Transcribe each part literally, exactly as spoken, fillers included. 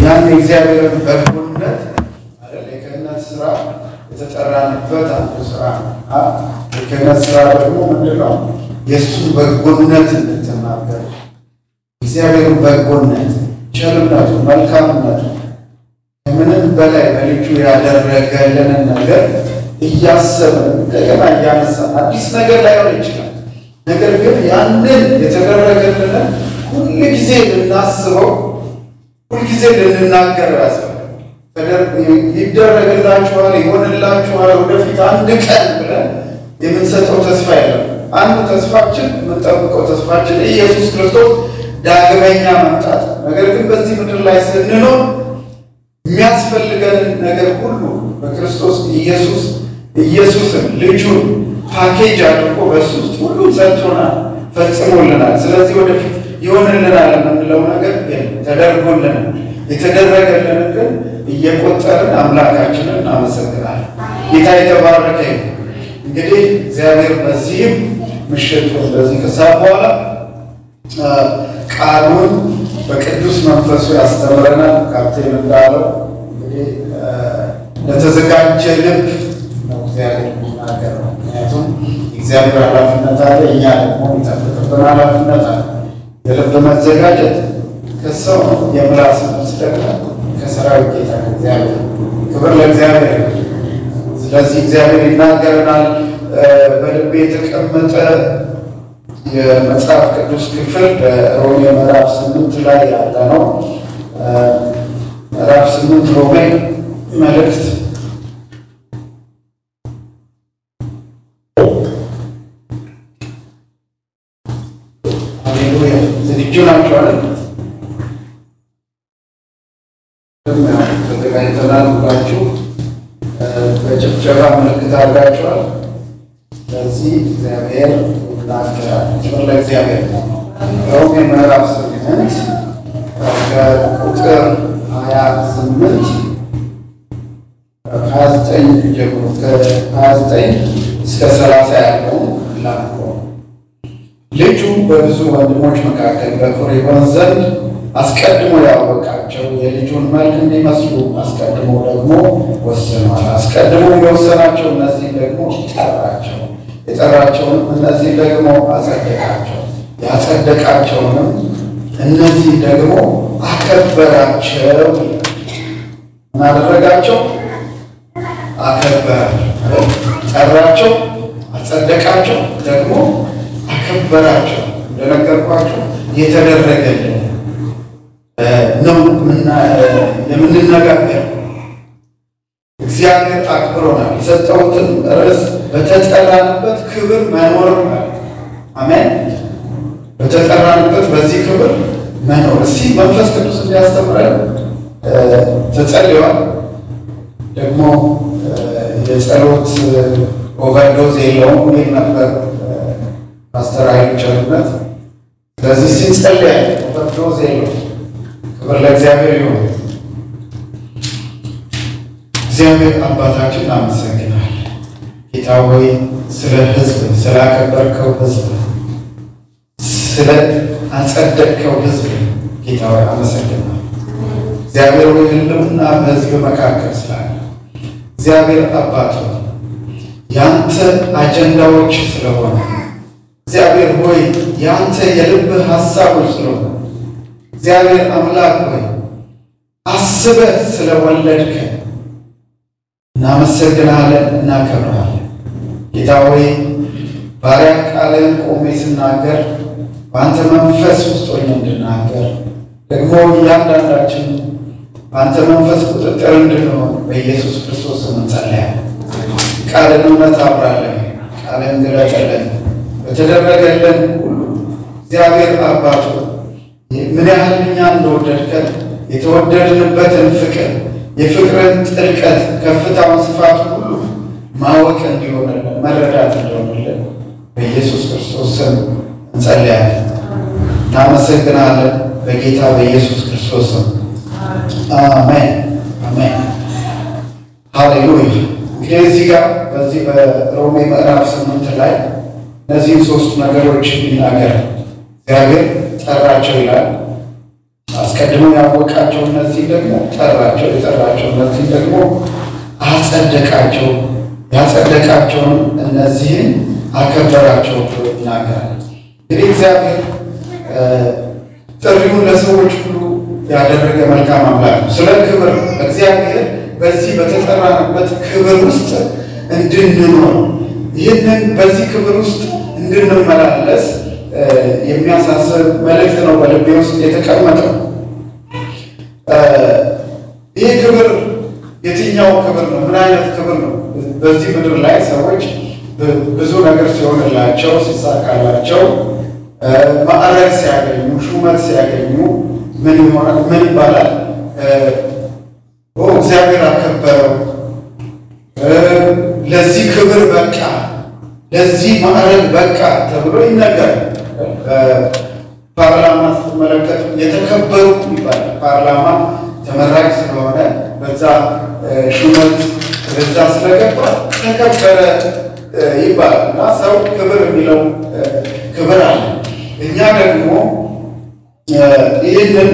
ያን እግዚአብሔርን በጎነት አይደል የክህነት ስራ የተጠራንበት አንዱ ስራ ነው። የክህነት ስራ ደግሞ ምንድነው? የእሱን በጎነት እንድትናገር እግዚአብሔርን በጎነት፣ ቸርነቱ፣ መልካምነቱ ከምንም በላይ በልጁ ያደረገልንን ነገር እያሰብን እንደገና እያነሳን አዲስ ነገር ላይሆን ይችላል። ነገር ግን ያንን የተደረገልንን ሁል ጊዜ ልናስበው፣ ሁል ጊዜ ልንናገር ያስፈልጋል። ይደረግላችኋል፣ ይሆንላችኋል ወደፊት አንድ ቀን ብለን የምንሰጠው ተስፋ የለም። አንዱ ተስፋችን የምንጠብቀው ተስፋችን ኢየሱስ ክርስቶስ ዳግመኛ መምጣት። ነገር ግን በዚህ ምድር ላይ ስንኖር የሚያስፈልገንን ነገር ሁሉ በክርስቶስ ኢየሱስ ኢየሱስን ልጁን ፓኬጅ አድርጎ በሱ ውስጥ ሁሉም ሰጥቶናል፣ ፈጽሞልናል። ስለዚህ ወደፊት ይሆንልናል የምንለው ነገር ተደርጎልናል። የተደረገልን ግን እየቆጠርን አምላካችንን እናመሰግናለን። ጌታ የተባረከ ይሁን። እንግዲህ እግዚአብሔር በዚህም ምሽት በዚህ ከሰዓት በኋላ ቃሉን በቅዱስ መንፈሱ ያስተምረናል። ካፕቴን እንዳለው እንግዲህ ለተዘጋጀ ልብ ነው እግዚአብሔር የሚናገረው። ምክንያቱም እግዚአብሔር ኃላፊነት አለ፣ እኛ ደግሞ የሚጠብቅብን ኃላፊነት አለ። የልብ መዘጋጀት ከሰው የምላስ መስደግ ከሰራዊት ጌታ ከእግዚአብሔር። ክብር ለእግዚአብሔር። ስለዚህ እግዚአብሔር ይናገረናል። በልቤ የተቀመጠ የመጽሐፍ ቅዱስ ክፍል በሮሜ ምዕራፍ ስምንት ላይ ያለ ነው። ምዕራፍ ስምንት ሮሜ መልእክት ሃሌሉያ። ዝግጁ ናችሁ አይደል? ተዘጋጅተናል ብላችሁ በጭብጨባ ምልክት አድርጋችኋል። ስለዚህ እግዚአብሔር ይናገራል። ክብር ለእግዚአብሔር። ሮሜ ምዕራፍ ስምንት ከቁጥር ሀያ ስምንት ሀያ ዘጠኝ ጀምሮ ከሀያ ዘጠኝ እስከ ሰላሳ ያለውን ላንቆ ልጁ በብዙ ወንድሞች መካከል በኩር ይሆን ዘንድ አስቀድሞ ያወቃቸው የልጁን መልክ እንዲመስሉ አስቀድሞ ደግሞ ወስኗል። አስቀድሞ የወሰናቸው እነዚህ ደግሞ ጠራቸው፣ የጠራቸውንም እነዚህ ደግሞ አጸደቃቸው፣ ያጸደቃቸውንም እነዚህ ደግሞ አከበራቸው። ምን አደረጋቸው? አከበራቸው። ጠራቸው፣ አጸደቃቸው፣ ደግሞ አከበራቸው። እንደነገርኳቸው የተደረገልን ነው የምንነጋገር። እግዚአብሔር አክብሮናል። የሰጠውትን ርዕስ በተጠራንበት ክብር መኖር። አሜን። በተጠራንበት በዚህ ክብር መኖር። እስቲ መንፈስ ቅዱስ እንዲያስተምረን ተጸልዮአል። ደግሞ የጸሎት ኦቨርዶዝ የለውም ይል ነበር ፓስተር ኃይሉ ቸርነት። ስለዚህ ሲጸልይ ኦቨርዶዝ የለውም። ክብር ለእግዚአብሔር ይሁን። እግዚአብሔር አባታችን እናመሰግናለን። ጌታ ሆይ ስለ ሕዝብ ስላከበርከው ሕዝብ ስለ አጸደቅከው ሕዝብ ጌታ ሆይ አመሰግናለሁ። እግዚአብሔር ሆይ ህልውና በሕዝብ መካከል ስላለ እግዚአብሔር አባት ሆይ ያንተ አጀንዳዎች ስለሆነ እግዚአብሔር ሆይ ያንተ የልብ ሐሳቦች ስለሆነ እግዚአብሔር አምላክ ሆይ አስበህ ስለወለድከን እናመሰግናለን፣ እናከብራለን። ጌታ ሆይ ባሪያ ቃልህን ቆሜ ስናገር በአንተ መንፈስ ውስጥ ሆኜ እንድናገር ደግሞ እያንዳንዳችን በአንተ መንፈስ ቁጥጥር እንድንሆን በኢየሱስ ክርስቶስ ስም እንጸልያለን። ቃልን እውነት አብራለን፣ ቃልን ግለጥልን። በተደረገልን ሁሉ እግዚአብሔር አባቱ ምን ያህል እኛ እንደወደድከን የተወደድንበትን ፍቅር የፍቅርን ጥልቀት ከፍታውን ስፋቱን ሁሉ ማወቅ እንዲሆንልን መረዳት እንዲሆንልን በኢየሱስ ክርስቶስ ስም እንጸልያለን። እናመሰግናለን በጌታ በኢየሱስ ክርስቶስ ስም አሜን አሜን ሃሌሉያ። እንግዲህ እዚህ ጋር በዚህ በሮሜ ምዕራፍ ስምንት ላይ እነዚህን ሶስት ነገሮች ይናገራል። እግዚአብሔር ጠራቸው ይላል፣ አስቀድሞ ያወቃቸው እነዚህ ደግሞ ጠራቸው፣ የጠራቸው እነዚህ ደግሞ አጸደቃቸው፣ ያጸደቃቸውን እነዚህን አከበራቸው ብሎ ይናገራል። እንግዲህ እግዚአብሔር ጥሪውን ለሰዎች ሁሉ ያደረገ መልካም አምላክ ነው። ስለ ክብር እግዚአብሔር በዚህ በተጠራንበት ክብር ውስጥ እንድንኖር ይህንን በዚህ ክብር ውስጥ እንድንመላለስ የሚያሳስብ መልእክት ነው በልቤ ውስጥ የተቀመጠው። ይህ ክብር የትኛው ክብር ነው? ምን አይነት ክብር ነው? በዚህ ምድር ላይ ሰዎች ብዙ ነገር ሲሆንላቸው፣ ሲሳካላቸው፣ ማዕረግ ሲያገኙ፣ ሹመት ሲያገኙ ምን ይሆናል? ምን ይባላል? እግዚአብሔር አከበረው፣ ለዚህ ክብር በቃ፣ ለዚህ ማዕረግ በቃ ተብሎ ይነገራል። ፓርላማ ስትመለከቱ የተከበሩ ይባላል። ፓርላማ ተመራጭ ስለሆነ በዛ ሹመት በዛ ስለገባ ተከበረ ይባላል እና ሰው ክብር የሚለው ክብር አለ። እኛ ደግሞ ይህንን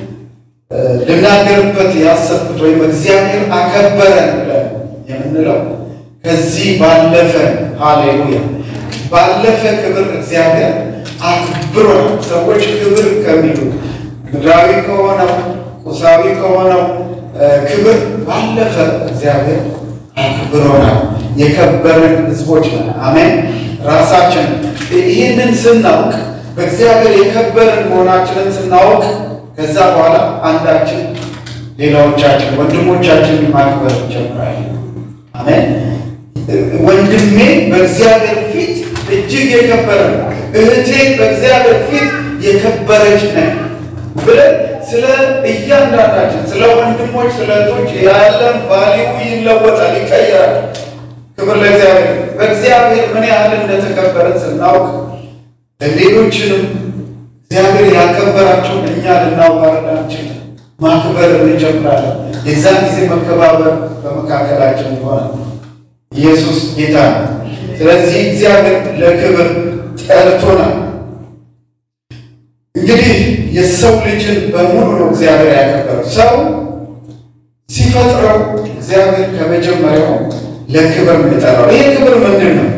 ልናገርበት ያሰብኩት ወይም እግዚአብሔር አከበረን ብለን የምንለው ከዚህ ባለፈ ሃሌሉያ ባለፈ ክብር እግዚአብሔር አክብሮን ሰዎች ክብር ከሚሉ ምድራዊ ከሆነው ቁሳዊ ከሆነው ክብር ባለፈ እግዚአብሔር አክብሮናል። የከበርን ሕዝቦች ነን። አሜን። ራሳችን ይህንን ስናውቅ በእግዚአብሔር የከበርን መሆናችንን ስናውቅ ከዛ በኋላ አንዳችን ሌላዎቻችን ወንድሞቻችንን ማክበር እንጀምራለን። አሜን። ወንድሜ በእግዚአብሔር ፊት እጅግ የከበረ ነው፣ እህቴ በእግዚአብሔር ፊት የከበረች ነኝ ብለን ስለ እያንዳንዳችን ስለ ወንድሞች ስለ እህቶች ያለን ቫልዩ ይለወጣል፣ ይቀየራል። ክብር ለእግዚአብሔር። በእግዚአብሔር ምን ያህል እንደተከበረን ስናውቅ ሌሎችንም እግዚአብሔር ያከበራቸውን እኛ ልናዋርዳቸው ማክበር እንጀምራለን። የዛን ጊዜ መከባበር በመካከላችን ይሆናል። ኢየሱስ ጌታ ነው። ስለዚህ እግዚአብሔር ለክብር ጠርቶናል። እንግዲህ የሰው ልጅን በሙሉ ነው እግዚአብሔር ያከበረው። ሰው ሲፈጥረው እግዚአብሔር ከመጀመሪያው ለክብር የሚጠራው ይህ ክብር ምንድን ነው?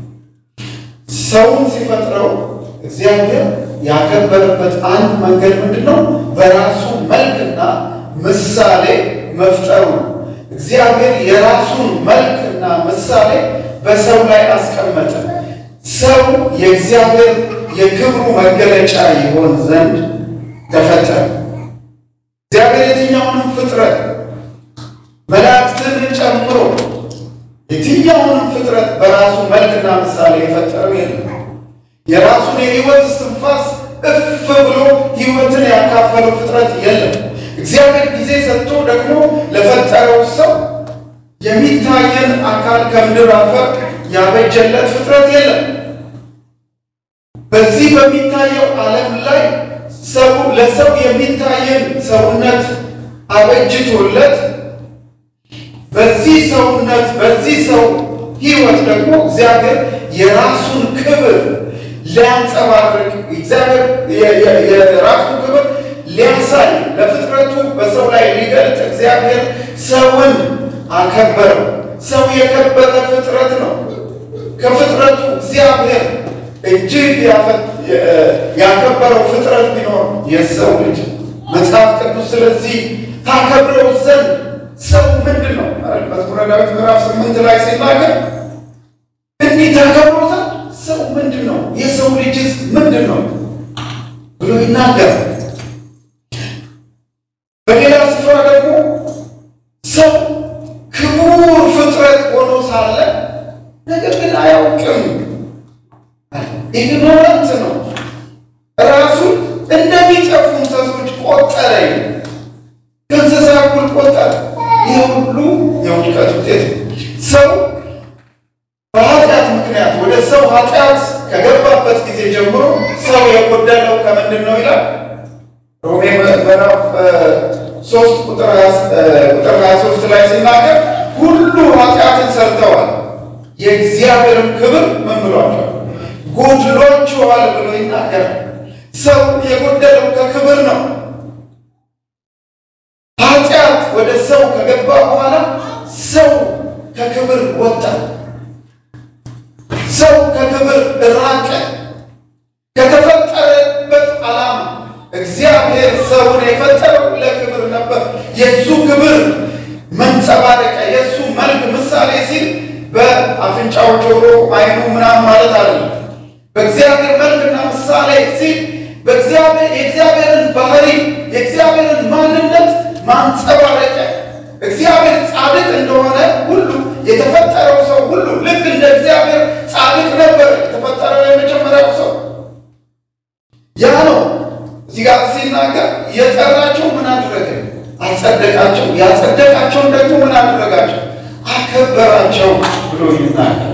ሰውን ሲፈጥረው እግዚአብሔር ያከበረበት አንድ መንገድ ምንድን ነው? በራሱ መልክና ምሳሌ መፍጠሩ ነው። እግዚአብሔር የራሱን መልክና ምሳሌ በሰው ላይ አስቀመጠ። ሰው የእግዚአብሔር የክብሩ መገለጫ ይሆን ዘንድ ተፈጠረ። እግዚአብሔር የትኛውንም ፍጥረት መላእክትን ጨምሮ የትኛውንም ፍጥረት በራሱ መልክና ምሳሌ የፈጠረው የለም። የራሱን የሕይወት እስትንፋስ እፍ ብሎ ሕይወትን ያካፈለው ፍጥረት የለም። እግዚአብሔር ጊዜ ሰጥቶ ደግሞ ለፈጠረው ሰው የሚታየን አካል ከምድር አፈር ያበጀለት ፍጥረት የለም። በዚህ በሚታየው ዓለም ላይ ሰው ለሰው የሚታየን ሰውነት አበጅቶለት በዚህ ሰውነት በዚህ ሰው ሕይወት ደግሞ እግዚአብሔር የራሱን ክብር ሊያንጸባርቅ እግዚአብሔር የራሱን ክብር ሊያሳይ ለፍጥረቱ በሰው ላይ ሊገልጥ እግዚአብሔር ሰውን አከበረው። ሰው የከበረ ፍጥረት ነው። ከፍጥረቱ እግዚአብሔር እጅግ ያከበረው ፍጥረት ቢኖር የሰው ልጅ መጽሐፍ ቅዱስ ስለዚህ ታከብረው ዘንድ ሰው ምንድን ነው? መዝሙረ ዳዊት ምዕራፍ ስምንት ላይ ሲናገር እንዲህ ታከብረው ዘንድ ሰው ምንድን ነው? የሰው ልጅስ ምንድን ነው ብሎ ይናገራል። በሌላ ስፍራ ደግሞ ሰው ክቡር ፍጥረት ሆኖ ሳለ ነገር ግን አያውቅም፣ ኢግኖራንት ነው። ራሱን እንደሚጠፉ እንስሶች ቆጠረ፣ ከእንስሳ እኩል ቆጠረ። ይህ ሁሉ የውድቀት ውጤት ነው። ሰው በኃጢአት ምክንያት ወደ ሰው ኃጢአት ከገባበት ጊዜ ጀምሮ ሰው የጎደለው ከምንድን ነው ይላል ሮሜ ምዕራፍ ሶስት ቁጥር ሀያ ሶስት ላይ ሲናገር ሁሉ ኃጢአትን ሰርተዋል የእግዚአብሔርን ክብር ምን ብሏቸዋል? ጉድ ብሏቸዋል ብሎ ይናገራል። ሰው የጎደለው ከክብር ነው። ሰው ከገባ በኋላ ሰው ከክብር ወጣ። ሰው ከክብር ራቀ። ከተፈጠረበት ዓላማ እግዚአብሔር ሰውን የፈጠረው ለክብር ነበር። የሱ ክብር መንጸባረቂያ፣ የሱ መልክ ምሳሌ ሲል በአፍንጫው ጆሮ አይኑ ምናምን ማለት አይደለም። በእግዚአብሔር መልክና ምሳሌ ሲል በእግዚአብሔር የእግዚአብሔርን ባህሪ የእግዚአብሔርን ማንነት ማንጸባረቂያ፣ እግዚአብሔር ጻድቅ እንደሆነ ሁሉ የተፈጠረው ሰው ሁሉ ልክ እንደ እግዚአብሔር ጻድቅ ነበር የተፈጠረው የመጀመሪያው ሰው። ያ ነው እዚህ ጋር ሲናገር የጠራቸው ምን አደረገ? አጸደቃቸው። ያጸደቃቸውን ደግሞ ምን አደረጋቸው? አከበራቸው ብሎ ይናገር።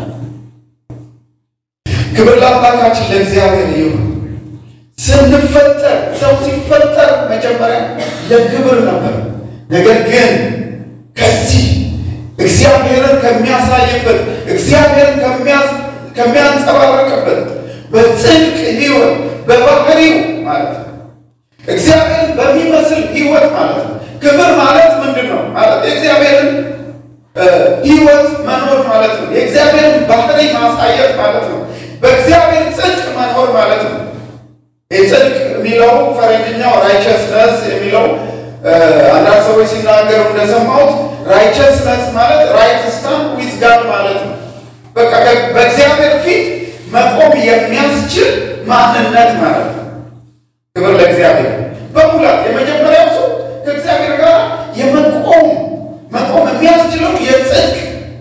ክብር ለአምላካችን ለእግዚአብሔር ይሁን። ስንፈጠር ሰው ሲፈጠር መጀመሪያ ለክብር ነበር። ነገር ግን ከዚህ እግዚአብሔርን ከሚያሳይበት እግዚአብሔርን ከሚያንጸባርቅበት በጽድቅ ሕይወት በባህሪው ማለት ነው እግዚአብሔርን በሚመስል ሕይወት ማለት ነው። ክብር ማለት ምንድን ነው ማለት? የእግዚአብሔርን ሕይወት መኖር ማለት ነው። የእግዚአብሔርን ባህሪ ማሳየት ማለት ነው። በእግዚአብሔር ጽድቅ መኖር ማለት ነው። የጽድቅ የሚለው ፈረንጅኛው ራይቸስነስ የሚለው አንዳንድ ሰዎች ሲናገሩ እንደሰማሁት ራይቸስነስ ማለት ራይት ስታንድ ዊዝ ጋድ ማለት ነው። በቃ በእግዚአብሔር ፊት መቆም የሚያስችል ማንነት ማለት ነው። ክብር ለእግዚአብሔር። በሙላት የመጀመሪያው ሰው ከእግዚአብሔር ጋር የመቆም መቆም የሚያስችለው የጽድቅ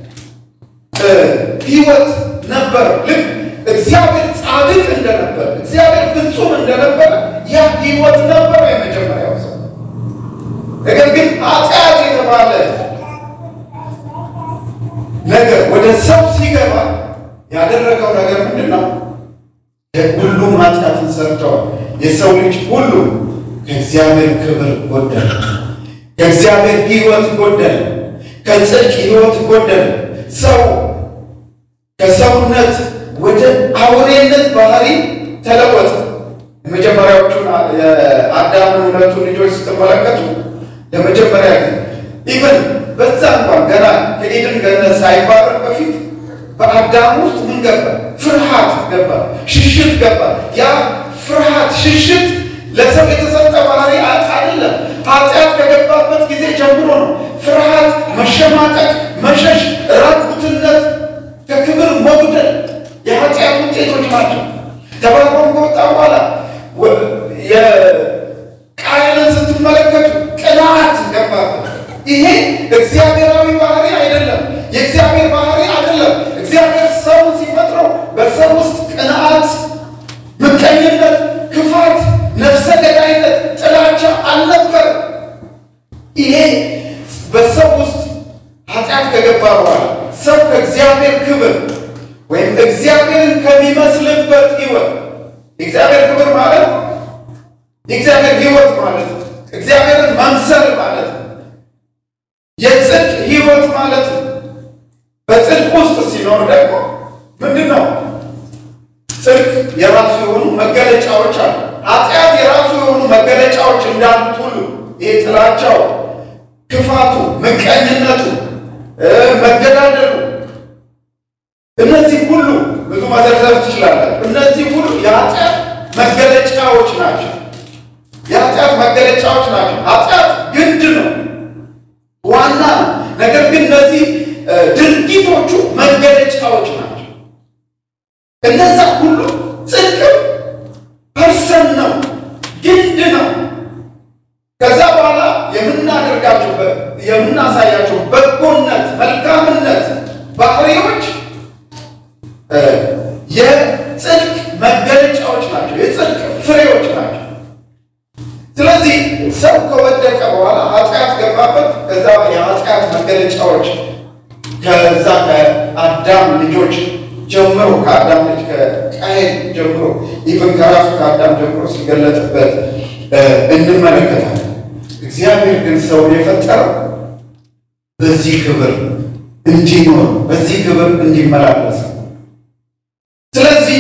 ሕይወት ነበር። ልክ እግዚአብሔር ጻድቅ እንደነበር እግዚአብሔር ፍጹም እንደነበረ ያ ሕይወት ነበር የመጀመሪያው ሰው። ነገር ግን ኃጢአት የተባለ ነገር ወደ ሰው ሲገባ ያደረገው ነገር ምንድን ነው? ሁሉም ኃጢአትን ሰርተዋል። የሰው ልጅ ሁሉ ከእግዚአብሔር ክብር ጎደለ፣ ከእግዚአብሔር ሕይወት ጎደለ፣ ከጽድቅ ሕይወት ጎደለ። ሰው ከሰውነት ወደ አውሬነት ባህሪ ተለወጠ። የመጀመሪያዎቹን የአዳምን ሁለቱ ልጆች ስትመለከቱ ለመጀመሪያ ጊዜ ኢቨን በዛ እንኳን ገና ከኤድን ገነት ሳይባረር በፊት በአዳም ውስጥ ምን ገባ? ፍርሃት ገባ፣ ሽሽት ገባ። ያ ፍርሃት ሽሽት ለሰው የተሰጠ ባህሪ አይደለም። ኃጢአት ከገባበት ጊዜ ጀምሮ ነው። ፍርሃት፣ መሸማቀቅ፣ መሸሽ፣ ራቁትነት፣ ከክብር መጉደል የኃጢአት ውጤቶች ናቸው። ተባሮም ከወጣ በኋላ የቃየልን ስትመለከቱ ቅናት ገባበት። ይሄ እግዚአብሔራዊ ባህሪ አይደለም፣ የእግዚአብሔር ባህሪ አይደለም። እግዚአብሔር ሰውን ሲፈጥረው በሰው ውስጥ ቅንዓት፣ ምቀኝነት፣ ክፋት፣ ነፍሰ ገዳይነት፣ ጥላቻ አልነበር። ይሄ በሰው ውስጥ ኃጢአት ከገባ በኋላ ሰው ከእግዚአብሔር ክብር ወይም እግዚአብሔርን ከሚመስልበት ሕይወት የእግዚአብሔር ክብር ማለት የእግዚአብሔር ሕይወት ማለት እግዚአብሔርን መምሰል ማለት የጽድቅ ሕይወት ማለት በጽድቅ ውስጥ ሲኖር ደግሞ ምንድን ነው? ጽድቅ የራሱ የሆኑ መገለጫዎች አሉ። ኃጢአት የራሱ የሆኑ መገለጫዎች እንዳሉት ሁሉ ይሄ ጥላቻው፣ ክፋቱ፣ ምቀኝነቱ፣ መገዳደሉ እነዚህ ሁሉ ብዙ መዘርዘር ትችላለን። እነዚህ ሁሉ የኃጢአት መገለጫዎች ናቸው። የኃጢአት መገለጫዎች ናቸው። ኃጢአት ግንድ ነው፣ ዋና ነው። ነገር ግን እነዚህ ድርጊቶቹ መገለጫዎች ናቸው። እነዛ ሁሉ ጽድቅም ፐርሰን ነው፣ ግንድ ነው። ከዛ በኋላ የምናደርጋቸው የምናሳያቸው በጎነት፣ መልካምነት ባህሪዎች የጽድቅ መገለጫዎች ናቸው፣ የጽድቅ ፍሬዎች ናቸው። ስለዚህ ሰው ከወደቀ በኋላ ኃጢአት ገባበት። ከዛ የኃጢአት መገለጫዎች ከዛ ከአዳም ልጆች ጀምሮ ከአዳም ልጅ ከቃየል ጀምሮ ኢቨን ከራሱ ከአዳም ጀምሮ ሲገለጥበት እንመለከታለን። እግዚአብሔር ግን ሰውን የፈጠረው በዚህ ክብር እንዲኖር፣ በዚህ ክብር እንዲመላለስ። ስለዚህ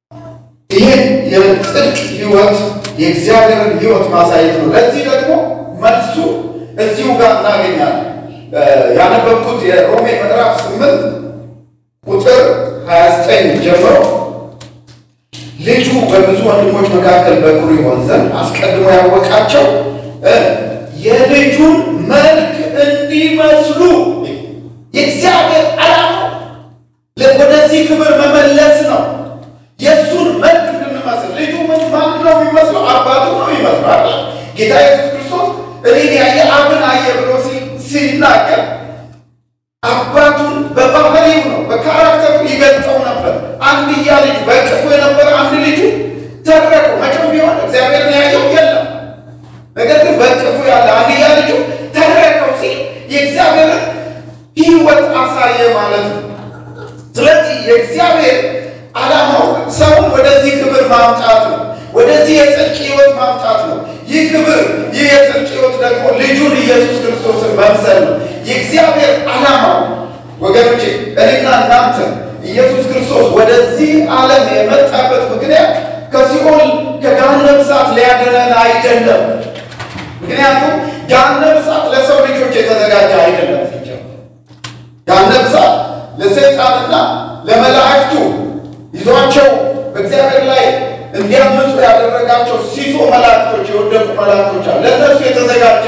ይሄን የጽድቅ ሕይወት የእግዚአብሔርን ሕይወት ማሳየት ነው። ለዚህ ደግሞ መልሱ እዚሁ ጋር እናገኛለን። ያነበብኩት የሮሜ ምዕራፍ ስምንት ቁጥር ሃያ ዘጠኝ ጀምሮ ልጁ በብዙ ወንድሞች መካከል በኩር ይሆን ዘንድ አስቀድሞ ያወቃቸው የልጁን መልክ እንዲመስሉ የእግዚአብሔር ዓላማ ወደዚህ ክብር መመለስ ነው። የእሱን መልክ እንድንመስል ልጁ ምን ማን ነው የሚመስለው? አባቱ ነው የሚመስለው። ጌታ ኢየሱስ ክርስቶስ እኔን ያየ አብን አየ ብሎ ሲናገር አባቱን በባህሪው ነው በካራክተሩ ይገልጸው ነበር። አንድያ ልጅ በቅፉ የነበረ አንድ ልጁ ተረከው መቼም ቢሆን እግዚአብሔርን ያየው የለም። ነገር ግን በቅፉ ያለ አንድያ ልጁ ተረከው ሲል የእግዚአብሔርን ሕይወት አሳየ ማለት ነው። ስለዚህ የእግዚአብሔር ዓላማው ሰውን ወደዚህ ክብር ማምጣት ነው። ወደዚህ የጽድቅ ሕይወት ማምጣት ነው። ይህ ክብር ይህ የጽድቅ ሕይወት ደግሞ ልጁን ኢየሱስ ክርስቶስን መምሰል ነው። የእግዚአብሔር ዓላማው ወገኖቼ እኔና እናንተ ኢየሱስ ክርስቶስ ወደዚህ ዓለም የመጣበት ምክንያት ከሲኦል ከገሃነመ እሳት ሊያድነን አይደለም። ምክንያቱም ገሃነመ እሳት ለሰው ልጆች የተዘጋጀ አይደለም። ገሃነመ እሳት ለሰይጣንና ለመላእክቱ ይዟቸው በእግዚአብሔር ላይ እንዲያመፁ ያደረጋቸው ሲሶ መላእክቶች የወደቁ መላእክቶች አሉ። ለእነሱ የተዘጋጀ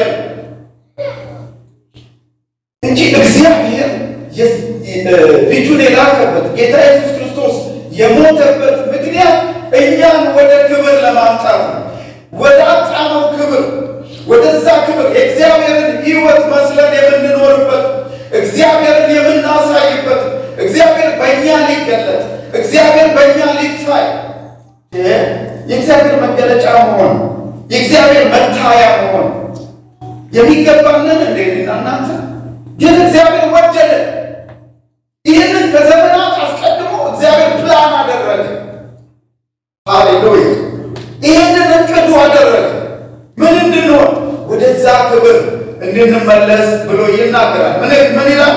እንጂ እግዚአብሔር ልጁን የላከበት ጌታ ኢየሱስ ክርስቶስ የሞተበት ምክንያት እኛን ወደ ክብር ለማምጣት ነው። ወደ አጣነው ክብር፣ ወደዛ ክብር የእግዚአብሔርን ሕይወት መስለን የምንኖርበት፣ እግዚአብሔርን የምናሳይበት፣ እግዚአብሔር በእኛ ሊገለጥ፣ እግዚአብሔር በእኛ ሊታይ፣ የእግዚአብሔር መገለጫ መሆን፣ የእግዚአብሔር መታያ መሆን የሚገባንን እንዴና እናንተ ግን እግዚአብሔር ወደደ። ይህንን ከዘመናት አስቀድሞ እግዚአብሔር ፕላን አደረገ። ሃሌሉያ! ይህንን እቅዱ አደረገ። ምን እንድንሆን? ወደዛ ክብር እንድንመለስ ብሎ ይናገራል። ምን ምን ይላል?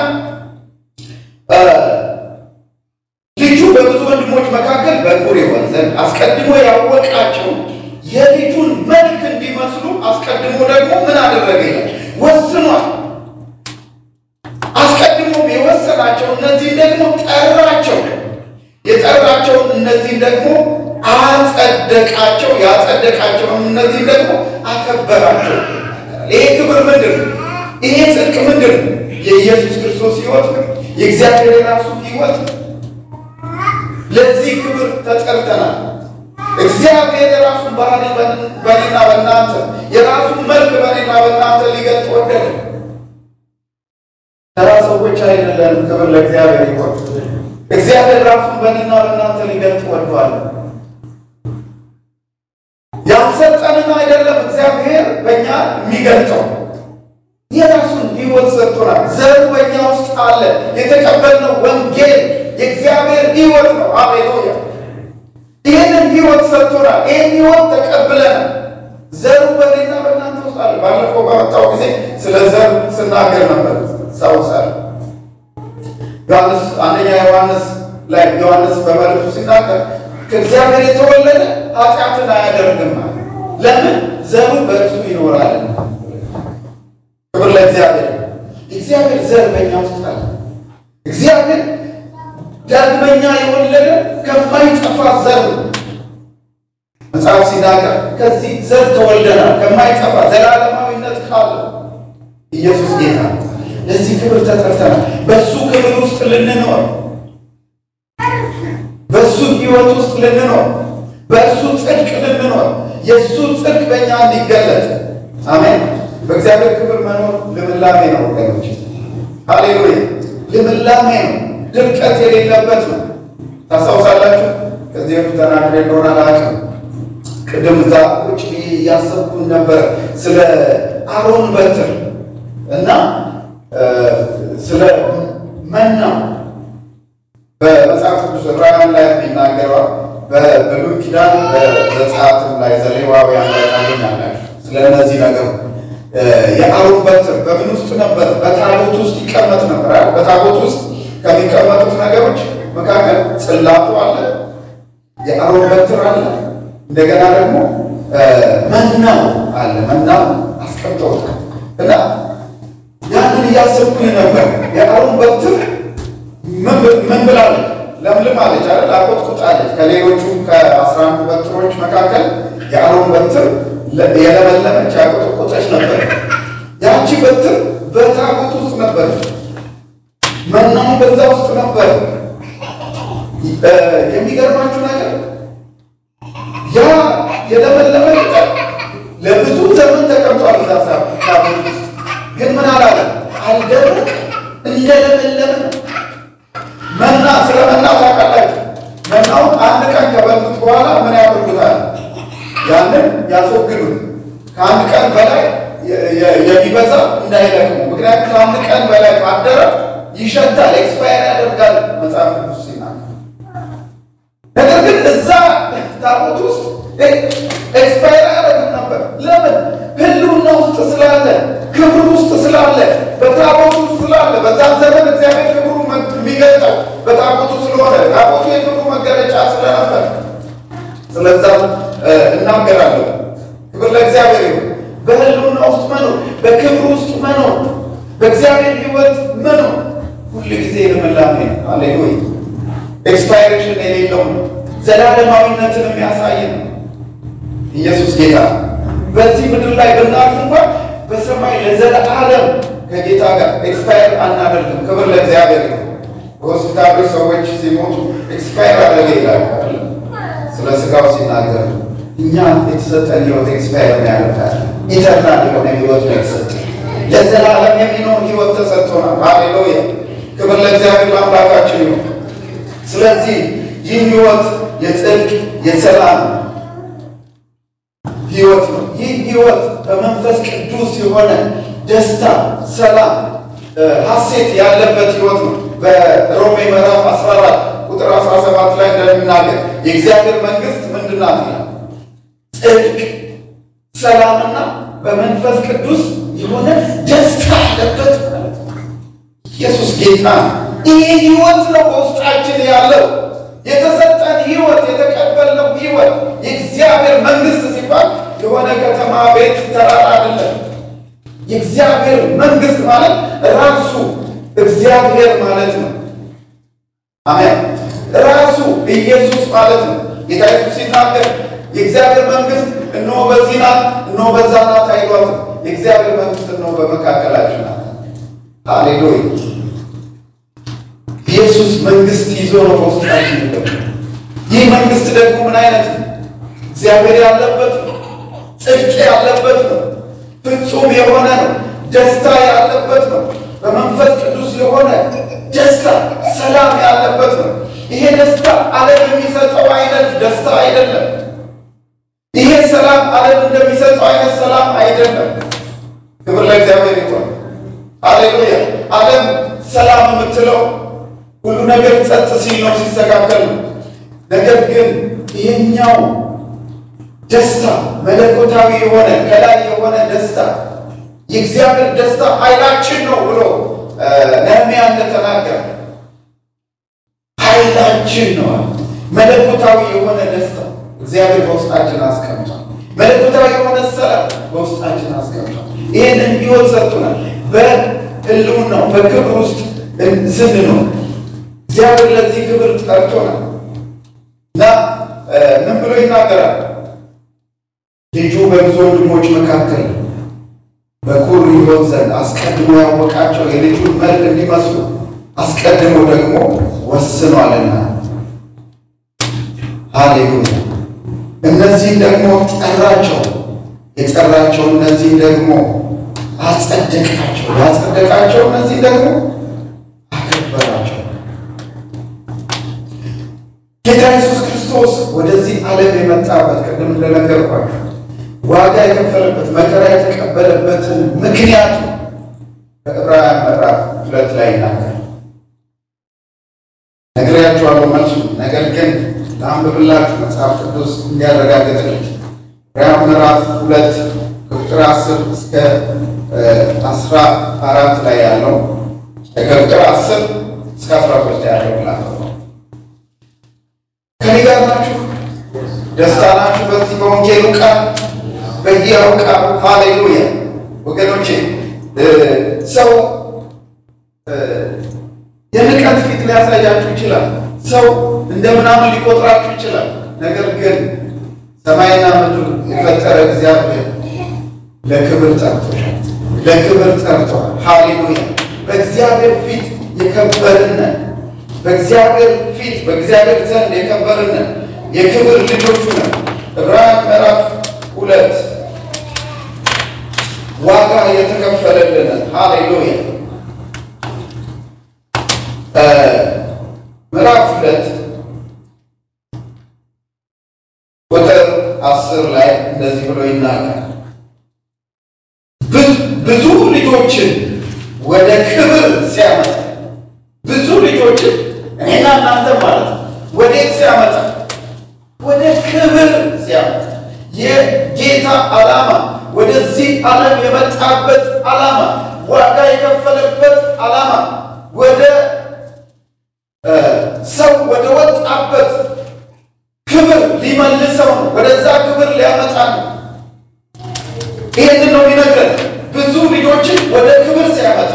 ልጁ በብዙ ወንድሞች መካከል በኩር ይሆን ዘንድ አስቀድሞ ያወቃቸው የልጁን መልክ እንዲመስሉ አስቀድሞ ደግሞ ምን አደረገ ይላል? ወስኗል። አስቀድሞም የወሰናቸው እነዚህን ደግሞ ጠራቸው። የጠራቸውን እነዚህን ደግሞ አጸደቃቸው። ያጸደቃቸውን እነዚህን ደግሞ አከበራቸው። ይሄ ክብር ምንድን ነው? ይሄ ጽድቅ ምንድን ነው? የኢየሱስ ክርስቶስ ሕይወት ነው። የእግዚአብሔር የራሱ ሕይወት ነው። ለዚህ ክብር ተጠርተናል። እግዚአብሔር የራሱን ባህሪ በእኔና በእናንተ የራሱን መልክ በእኔና በእናንተ ሊገልጥ ወደደ። ተራ ሰዎች አይደለም። ክብር ለእግዚአብሔር ይሁን። እግዚአብሔር ራሱን በእኔና በእናንተ ሊገልጥ ወዷል። ያልሰጠንን አይደለም እግዚአብሔር በእኛ የሚገልጠው፣ የራሱን ሕይወት ሰጥቶናል። ዘሩ በእኛ ውስጥ አለ። የተቀበልነው ወንጌል የእግዚአብሔር ሕይወት ነው። ሃሌሉያ! ይህንን ሕይወት ሰጥቶናል። ይህን ሕይወት ተቀብለናል። ዘሩ በእኔና በእናንተ ውስጥ አለ። ባለፈው በመጣው ጊዜ ስለ ዘር ስናገር ነበር። ሳውሳል ዮሐንስ አንደኛ ዮሐንስ ላይ ዮሐንስ በመልእክቱ ሲናገር ከእግዚአብሔር የተወለደ ኃጢአትን አያደርግም። ለምን? ዘሩ በእርሱ ይኖራል። ክብር ለእግዚአብሔር። እግዚአብሔር ዘር በእኛ ውስጥ አለ። እግዚአብሔር ዳግመኛ የወለደ ከማይጠፋ ዘር መጽሐፍ ሲናገር ከዚህ ዘር ተወልደናል፣ ከማይጠፋ ዘላለማዊነት ካለ ኢየሱስ ጌታ። ለዚህ ክብር ተጠርተናል። በሱ ክብር ውስጥ ልንኖር፣ በሱ ሕይወት ውስጥ ልንኖር፣ በእሱ ጽድቅ ልንኖር፣ የእሱ ጽድቅ በእኛ እንዲገለጥ። አሜን። በእግዚአብሔር ክብር መኖር ልምላሜ ነው ወገኖች። ሃሌሉያ! ልምላሜ ነው። ድርቀት የሌለበት ነው። ታስታውሳላችሁ? ከዚህ በፊት ተናግሬ እንደሆነ አላውቅም። ቅድም እዛ ቁጭ ብዬ እያሰብኩን ነበር ስለ አሮን በትር እና ስለ መና በመጽሐፍ ቅዱስ ዕብራውያን ላይ የሚናገረው በብሉይ ኪዳን በዘጸአትም ላይ ዘሌዋውያን ላይ ታገኛላችሁ። ስለ እነዚህ ነገር የአሮን በትር በምን ውስጥ ነበር? በታቦት ውስጥ ይቀመጥ ነበር። በታቦት ውስጥ ከሚቀመጡት ነገሮች መካከል ጽላቱ አለ፣ የአሮን በትር አለ፣ እንደገና ደግሞ መናው አለ። መናው አስቀምጠውታል እና ያንን እያሰብኩኝ ነበር። የአሮን በትር ምን ብላለች? ለምልም አለች አይደል? አቆጥቁጣለች። ከሌሎቹ ከአስራ አንዱ በትሮች መካከል የአሮን በትር የለመለመች ያቆጠቆጠች ነበር። ያቺ በትር በታቦት ውስጥ ነበር። መናው በዛ ውስጥ ነበር። የሚገርማችሁ ነገር ያ የለመለመ ቅጠል ለብዙ ዘመን ተቀምጧል እዛ ታቦት ውስጥ። ግን ምን አላለ? አልደረቅ እንደለመለመ ነው። መና ስለ መና ታውቃላችሁ። መናውን አንድ ቀን ከበሉት በኋላ ምን ያደርጉታል? ያንን ያስወግዱት። ከአንድ ቀን በላይ የሚበዛ እንዳይለቅሙ። ምክንያቱም ከአንድ ቀን በላይ ማደረ ይሸታል፣ ኤክስፓየር ያደርጋል መጽሐፍ ቅዱስ ሲናገር። ነገር ግን እዛ ታቦት ውስጥ ኤክስፓየር ያደርግ ነበር። ለምን? ህልውና ውስጥ ስላለ፣ ክብር ውስጥ ስላለ፣ በታቦቱ ውስጥ ስላለ። በዛ ዘመን እግዚአብሔር ክብሩ የሚገልጠው በታቦቱ ስለሆነ ታቦቱ የክብሩ መገለጫ ስለነበር ስለዛ እናገራለሁ። ክብር ለእግዚአብሔር ይሁን። በህልውና ውስጥ መኖር፣ በክብሩ ውስጥ መኖር፣ በእግዚአብሔር ሕይወት መኖር ሁሉ ጊዜ ልምላሜ ነው። ሃሌሉያ! ኤክስፓይሬሽን የሌለው ነው። ዘላለማዊነትን የሚያሳይ ነው። ኢየሱስ ጌታ። በዚህ ምድር ላይ ብናልፍ እንኳን በሰማይ ለዘላለም ከጌታ ጋር ኤክስፓየር አናደርግም። ክብር ለእግዚአብሔር ይሁን። በሆስፒታሎች ሰዎች ሲሞቱ ኤክስፓየር አደረገ ይላል ስለ ስጋው ሲናገር። እኛ የተሰጠን ህይወት ኤክስፓየር ያደርጋል። ኢተርናል የሆነ ህይወት ነው የተሰጠን። ለዘላለም የሚኖር ህይወት ተሰጥቶናል። ሃሌሉያ! ክብር ለእግዚአብሔር ለአምላካችን ይሁን። ስለዚህ ይህ ህይወት የጽድቅ የሰላም ህይወት ነው። ይህ ህይወት በመንፈስ ቅዱስ የሆነ ደስታ፣ ሰላም፣ ሐሴት ያለበት ህይወት ነው። በሮሜ ምዕራፍ አስራ አራት ቁጥር አስራ ሰባት ላይ እንደምናገር የእግዚአብሔር መንግስት ምንድን ናት ይላል? ጽድቅ፣ ሰላምና በመንፈስ ቅዱስ የሆነ ደስታ ያለበት ማለት ነው። ኢየሱስ ጌታ። ይህ ህይወት ነው በውስጣችን ያለው የተሰጠን ህይወት፣ የተቀበልነው ህይወት። የእግዚአብሔር መንግስት ሲባል የሆነ ከተማ ቤት ተራራ አይደለም። የእግዚአብሔር መንግስት ማለት ራሱ እግዚአብሔር ማለት ነው። አሜን። ራሱ ኢየሱስ ማለት ነው። ጌታ ኢየሱስ ሲናገር የእግዚአብሔር መንግስት እነሆ በዚህ ናት፣ እነሆ በዛ ናት አይሏትም። የእግዚአብሔር መንግስት እነሆ በመካከላችን ናት። ሃሌሉያ! ኢየሱስ መንግስት ይዞ ነው በውስጣችን ያለው። ይህ መንግስት ደግሞ ምን አይነት ነው? እግዚአብሔር ያለበት ነው። ጽድቅ ያለበት ነው። ፍጹም የሆነ ነው። ደስታ ያለበት ነው። በመንፈስ ቅዱስ የሆነ ደስታ፣ ሰላም ያለበት ነው። ይሄ ደስታ ዓለም የሚሰጠው አይነት ደስታ አይደለም። ይሄ ሰላም ዓለም እንደሚሰጠው አይነት ሰላም አይደለም። ክብር ለእግዚአብሔር ይሁን። ሃሌሉያ! ዓለም ሰላም የምትለው ሁሉ ነገር ጸጥ ሲል ነው፣ ሲስተካከል ነው። ነገር ግን ይሄኛው ደስታ መለኮታዊ የሆነ ከላይ የሆነ ደስታ፣ የእግዚአብሔር ደስታ ኃይላችን ነው ብሎ ነህምያ እንደተናገረ ኃይላችን ነው። መለኮታዊ የሆነ ደስታ እግዚአብሔር በውስጣችን አስቀምጧል። መለኮታዊ የሆነ ሰላም በውስጣችን አስቀምጧል። ይህንን ህይወት ሰጥቶናል። በህልውናው በክብር ውስጥ ስንኖር እግዚአብሔር ለዚህ ክብር ጠርቶናል እና ምን ብሎ ይናገራል? ልጁ በብዙ ወንድሞች መካከል በኩር ይሆን ዘንድ አስቀድሞ ያወቃቸው የልጁን መልክ እንዲመስሉ አስቀድሞ ደግሞ ወስኗልና። ሃሌሉያ! እነዚህን ደግሞ ጠራቸው፣ የጠራቸው እነዚህን ደግሞ አጸደቃቸው፣ ያጸደቃቸው እነዚህ ደግሞ አከበራቸው። ጌታ ኢየሱስ ክርስቶስ ወደዚህ ዓለም የመጣበት ቅድም እንደነገርኳችሁ ዋጋ የከፈለበት መከራ የተቀበለበትን ምክንያቱ በዕብራውያን ምዕራፍ ሁለት ላይ ይናገራል። ነግሬያችኋለሁ መልሱ። ነገር ግን ለአንብብላችሁ መጽሐፍ ቅዱስ እንዲያረጋግጥልኝ ዕብራውያን ምዕራፍ ሁለት ከቁጥር አስር እስከ አስራ አራት ላይ ያለው ከቁጥር አስር እስከ አስራ ሶስት ያለው ማለት ነው። ከኔ ጋር ናችሁ? ደስታ ናችሁ በዚህ በወንጌሉ ቃል በሕያው ቃሉ። ሃሌሉያ ወገኖቼ። ሰው የንቀት ፊት ሊያሳያችሁ ይችላል። ሰው እንደምናምን ሊቆጥራችሁ ይችላል። ነገር ግን ሰማይና ምድር የፈጠረ እግዚአብሔር ለክብር ጠርቶሻል፣ ለክብር ጠርቷል። ሃሌሉያ። በእግዚአብሔር ፊት የከበርን፣ በእግዚአብሔር ፊት በእግዚአብሔር ዘንድ የከበርን የክብር ልጆቹ ነን። ዕብራውያን ምዕራፍ ሁለት ዋጋ የተከፈለልን። ሃሌሉያ። ምዕራፍ ሁለት ቁጥር አስር ላይ እንደዚህ ብሎ ይናገራል። ብዙ ልጆችን ወደ ክብር ሲያመጣ፣ ብዙ ልጆችን እኔና እናንተ ማለት ወዴት ሲያመጣ? ወደ ክብር ሲያመጣ። የጌታ ዓላማ ወደዚህ ዓለም የመጣበት ዓላማ፣ ዋጋ የከፈለበት ዓላማ ወደ ሰው ወደ ወጣበት ክብር ሊመልሰው ነው። ወደዛ ክብር ሊያመጣ ነው። ይህንን ነው የሚነግረን። ብዙ ልጆችን ወደ ክብር ሲያመጣ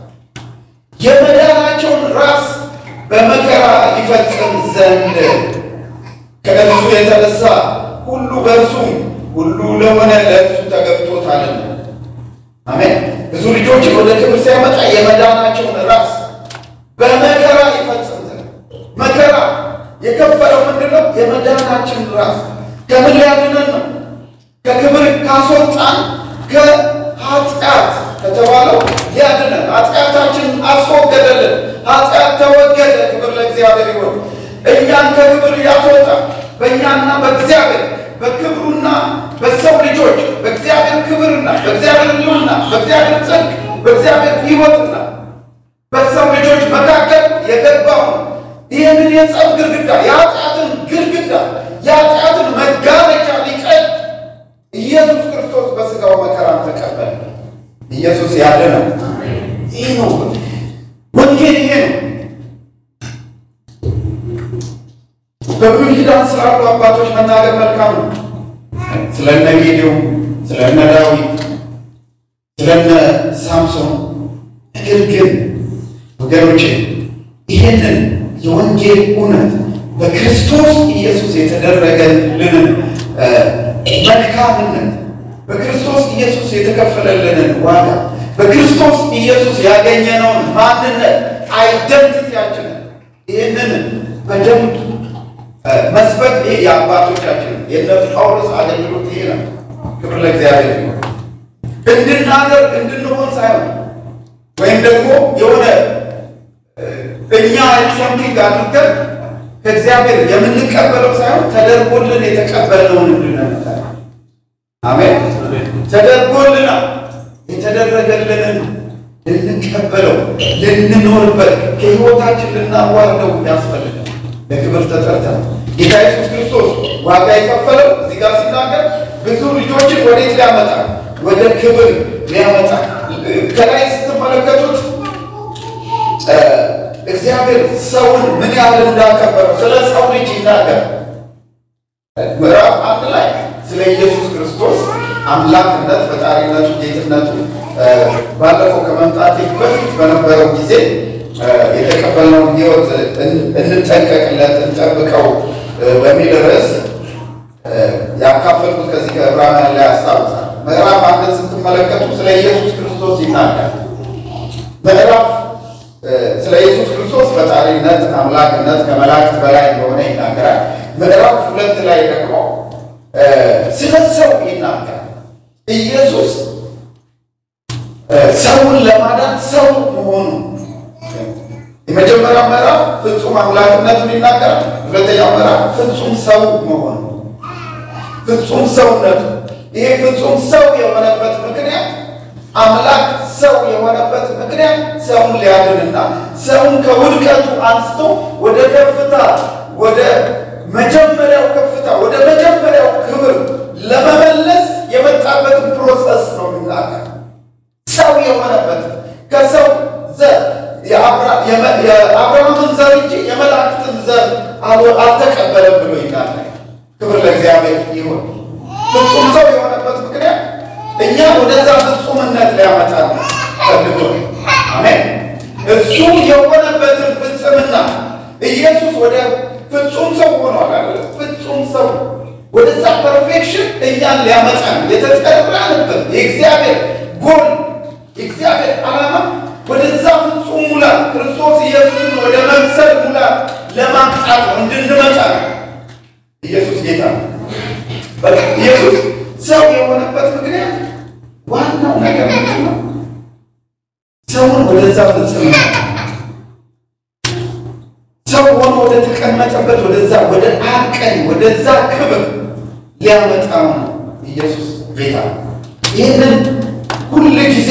የመዳናቸውን ራስ በመከራ ይፈጽም ዘንድ ከእርሱ የተነሳ ሁሉ በእርሱም ሁሉ ለሆነ ለእርሱ ተገብቶታልና። አሜን። ብዙ ልጆችን ወደ ክብር ሲያመጣ የመዳናቸውን ራስ በመከራ ይፈጽም ዘንድ። መከራ የከፈለው ምንድን ነው? የመዳናችን ራስ። ከምን ሊያድነን ነው? ከክብር ካስወጣን ከኃጢአት ከተባለው ሊያድነን፣ ኃጢአታችንን አስወገደልን። ኃጢአት ተወገደ። ክብር ለእግዚአብሔር ይሁን። እኛን ከክብር ያስወጣ በእኛና በእግዚአብሔር በክብሩና በሰው ልጆች በእግዚአብሔር ክብርና በእግዚአብሔር ልዑልና በእግዚአብሔር ጽድቅ በእግዚአብሔር ሕይወትና በሰው ልጆች መካከል የገባውን ይህንን የጸብ ግድግዳ የኃጢአትን ግድግዳ የኃጢአትን መጋረጃ ሊቀድ ኢየሱስ ክርስቶስ በሥጋው መከራን ተቀበለ። ኢየሱስ ያድነው። ይህ ነው ወንጌል። ይሄ ነው። በብሉይ ኪዳን ስላሉ አባቶች መናገር መልካም ነው። ስለነ ጌዴዎን፣ ስለነ ዳዊት፣ ስለነ ሳምሶን። ነገር ግን ወገኖቼ ይህንን የወንጌል እውነት በክርስቶስ ኢየሱስ የተደረገልንን መልካምነት፣ በክርስቶስ ኢየሱስ የተከፈለልንን ዋጋ፣ በክርስቶስ ኢየሱስ ያገኘነውን ማንነት አይደንቲቲያችንን ይህንን በደንብ መስበክ ይሄ የአባቶቻችን የነ ጳውሎስ አገልግሎት ይሄ ነው። ክብር ለእግዚአብሔር ይሁን። እንድናደርግ እንድንሆን ሳይሆን ወይም ደግሞ የሆነ እኛ ሰምቲንግ አድርገን ከእግዚአብሔር የምንቀበለው ሳይሆን ተደርጎልን የተቀበልነውን እንድንመጣ። አሜን። ተደርጎልና የተደረገልንን ልንቀበለው ልንኖርበት ከሕይወታችን ልናዋርደው ያስፈልጋል። ለክብር ተጠርተን ጌታ ኢየሱስ ክርስቶስ ዋጋ የከፈለው እዚህ ጋር ሲናገር ብዙ ልጆችን ወዴት ሊያመጣ? ወደ ክብር ሊያመጣ። ከላይ ስትመለከቱት እግዚአብሔር ሰውን ምን ያህል እንዳከበረው ስለ ሰው ልጅ ይናገር። ምዕራፍ አንድ ላይ ስለ ኢየሱስ ክርስቶስ አምላክነት፣ ፈጣሪነቱ፣ ጌትነቱ ባለፈው ከመምጣቴ በፊት በነበረው ጊዜ የተቀበልነውን ሕይወት እንጠንቀቅለት፣ እንጠብቀው በሚል ርዕስ ያካፈልኩት ከዚህ ከዕብራውያን ላይ አስታውሳል። ምዕራፍ አንድን ስትመለከቱ ስለ ኢየሱስ ክርስቶስ ይናገራል። ምዕራፍ ስለ ኢየሱስ ክርስቶስ ፈጣሪነት፣ አምላክነት ከመላእክት በላይ እንደሆነ ይናገራል። ምዕራፍ ሁለት ላይ ደግሞ ስለ ሰው ይናገራል። ኢየሱስ ሰውን ለማዳን ሰው መሆኑ የመጀመሪያው ምዕራፍ ፍጹም አምላክነቱን ይናገራል። ሁለተኛው ምዕራፍ ፍጹም ሰው መሆኑ፣ ፍጹም ሰውነቱ። ይሄ ፍጹም ሰው የሆነበት ምክንያት አምላክ ሰው የሆነበት ምክንያት ሰውን ሊያድንና ሰውን ከውድቀቱ አንስቶ ወደ ከፍታ ወደ መጀመሪያው ከፍታ ወደ መጀመሪያው ክብር ለመመለስ የመጣበትን ፕሮሰስ ነው የሚናገር። ሰው የሆነበት ከሰው ዘር የአብርሃምን ዘር እንጂ የመላእክትን ዘር አልተቀበለም ብሎ ይናገራል። ክብር ለእግዚአብሔር ይሁን። ፍጹም ሰው የሆነበት ምክንያት እኛ ወደዛ ፍጹምነት ሊያመጣ ነው ፈልጎ። አሜን። እሱ የሆነበትን ፍጽምና ኢየሱስ ወደ ፍጹም ሰው ሆኗል አይደል? ፍጹም ሰው ወደዛ ፐርፌክሽን እኛን ሊያመጣ ነው የተጠራንበት የእግዚአብሔር ጎል የእግዚአብሔር ዓላማ ወደዛ ፍጹም ሙላት ክርስቶስ ኢየሱስን ወደ መምሰል ሙላት ለማምጣት ነው እንድንመጣ ነው። ኢየሱስ ጌታ ነው። በቃ ኢየሱስ ሰው የሆነበት ምክንያት ዋናው ነገር ምንድን ነው? ሰውን ወደዛ ፍጹም ሰው ሆኖ ወደ ተቀመጠበት ወደዛ ወደ አብ ቀኝ ወደዛ ክብር ሊያመጣው ነው ኢየሱስ ጌታ። ይህንን ሁል ጊዜ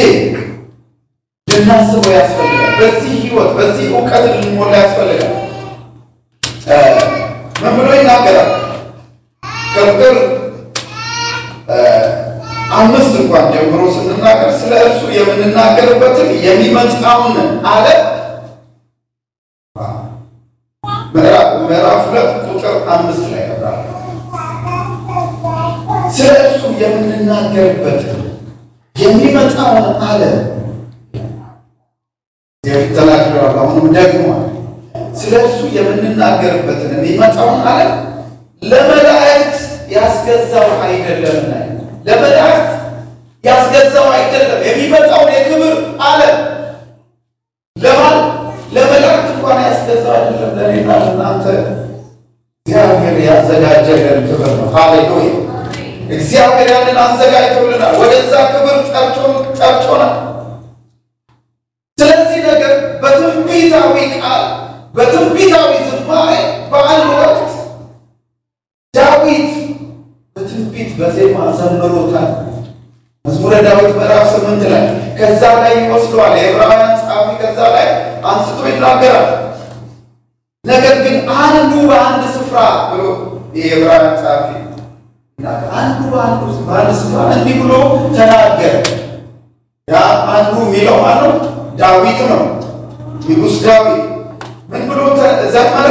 ልናስበው ያስፈልጋል። በዚህ ህይወት በዚህ እውቀት ልንሞላ ያስፈልጋል። ምን ብሎ ይናገራል? ከቁጥር አምስት እንኳን ጀምሮ ስንናገር ስለ እርሱ የምንናገርበትን የሚመጣውን ዓለም ምዕራፍ ሁለት ቁጥር አምስት ላይ ነበር። ስለ እርሱ የምንናገርበትን የሚመጣውን ዓለም የተናገረው አሁንም ደግሞ ስለ እርሱ የምንናገርበትን የሚመጣውን ዓለም ለመላእክት ያስገዛው አይደለምና ለመላእክት ያስገዛው አይደለም። የሚመጣውን የክብር ዓለም ለማን ለመላእክት እንኳን ያስገዛው አይደለም። ለኔና ለእናንተ እግዚአብሔር ያዘጋጀልን ክብር ነው። ሃሌሉያ! እግዚአብሔር ያንን አዘጋጅቶልናል። ወደዛ ክብር ጠርቶናል። ስለዚህ ነገር በትንቢታዊ ቃል በትንቢታዊ ዝማሬ በአንድ ወቅት ዳዊት በትንቢት በዜማ ዘምሮታል። መዝሙረ ዳዊት ምዕራፍ ስምንት ላይ ከዛ ላይ ይወስደዋል። የዕብራውያን ጸሐፊ ከዛ ላይ አንስቶ ይናገራል። ነገር ግን አንዱ በአንድ ስፍራ ብሎ የዕብራውያን ጸሐፊ አንዱ በአንዱ በአንድ ስፍራ እንዲህ ብሎ ተናገረ። ያ አንዱ የሚለው ማነው? ዳዊት ነው። ንጉሥ ዳዊት ምን ብሎ ዘመረ?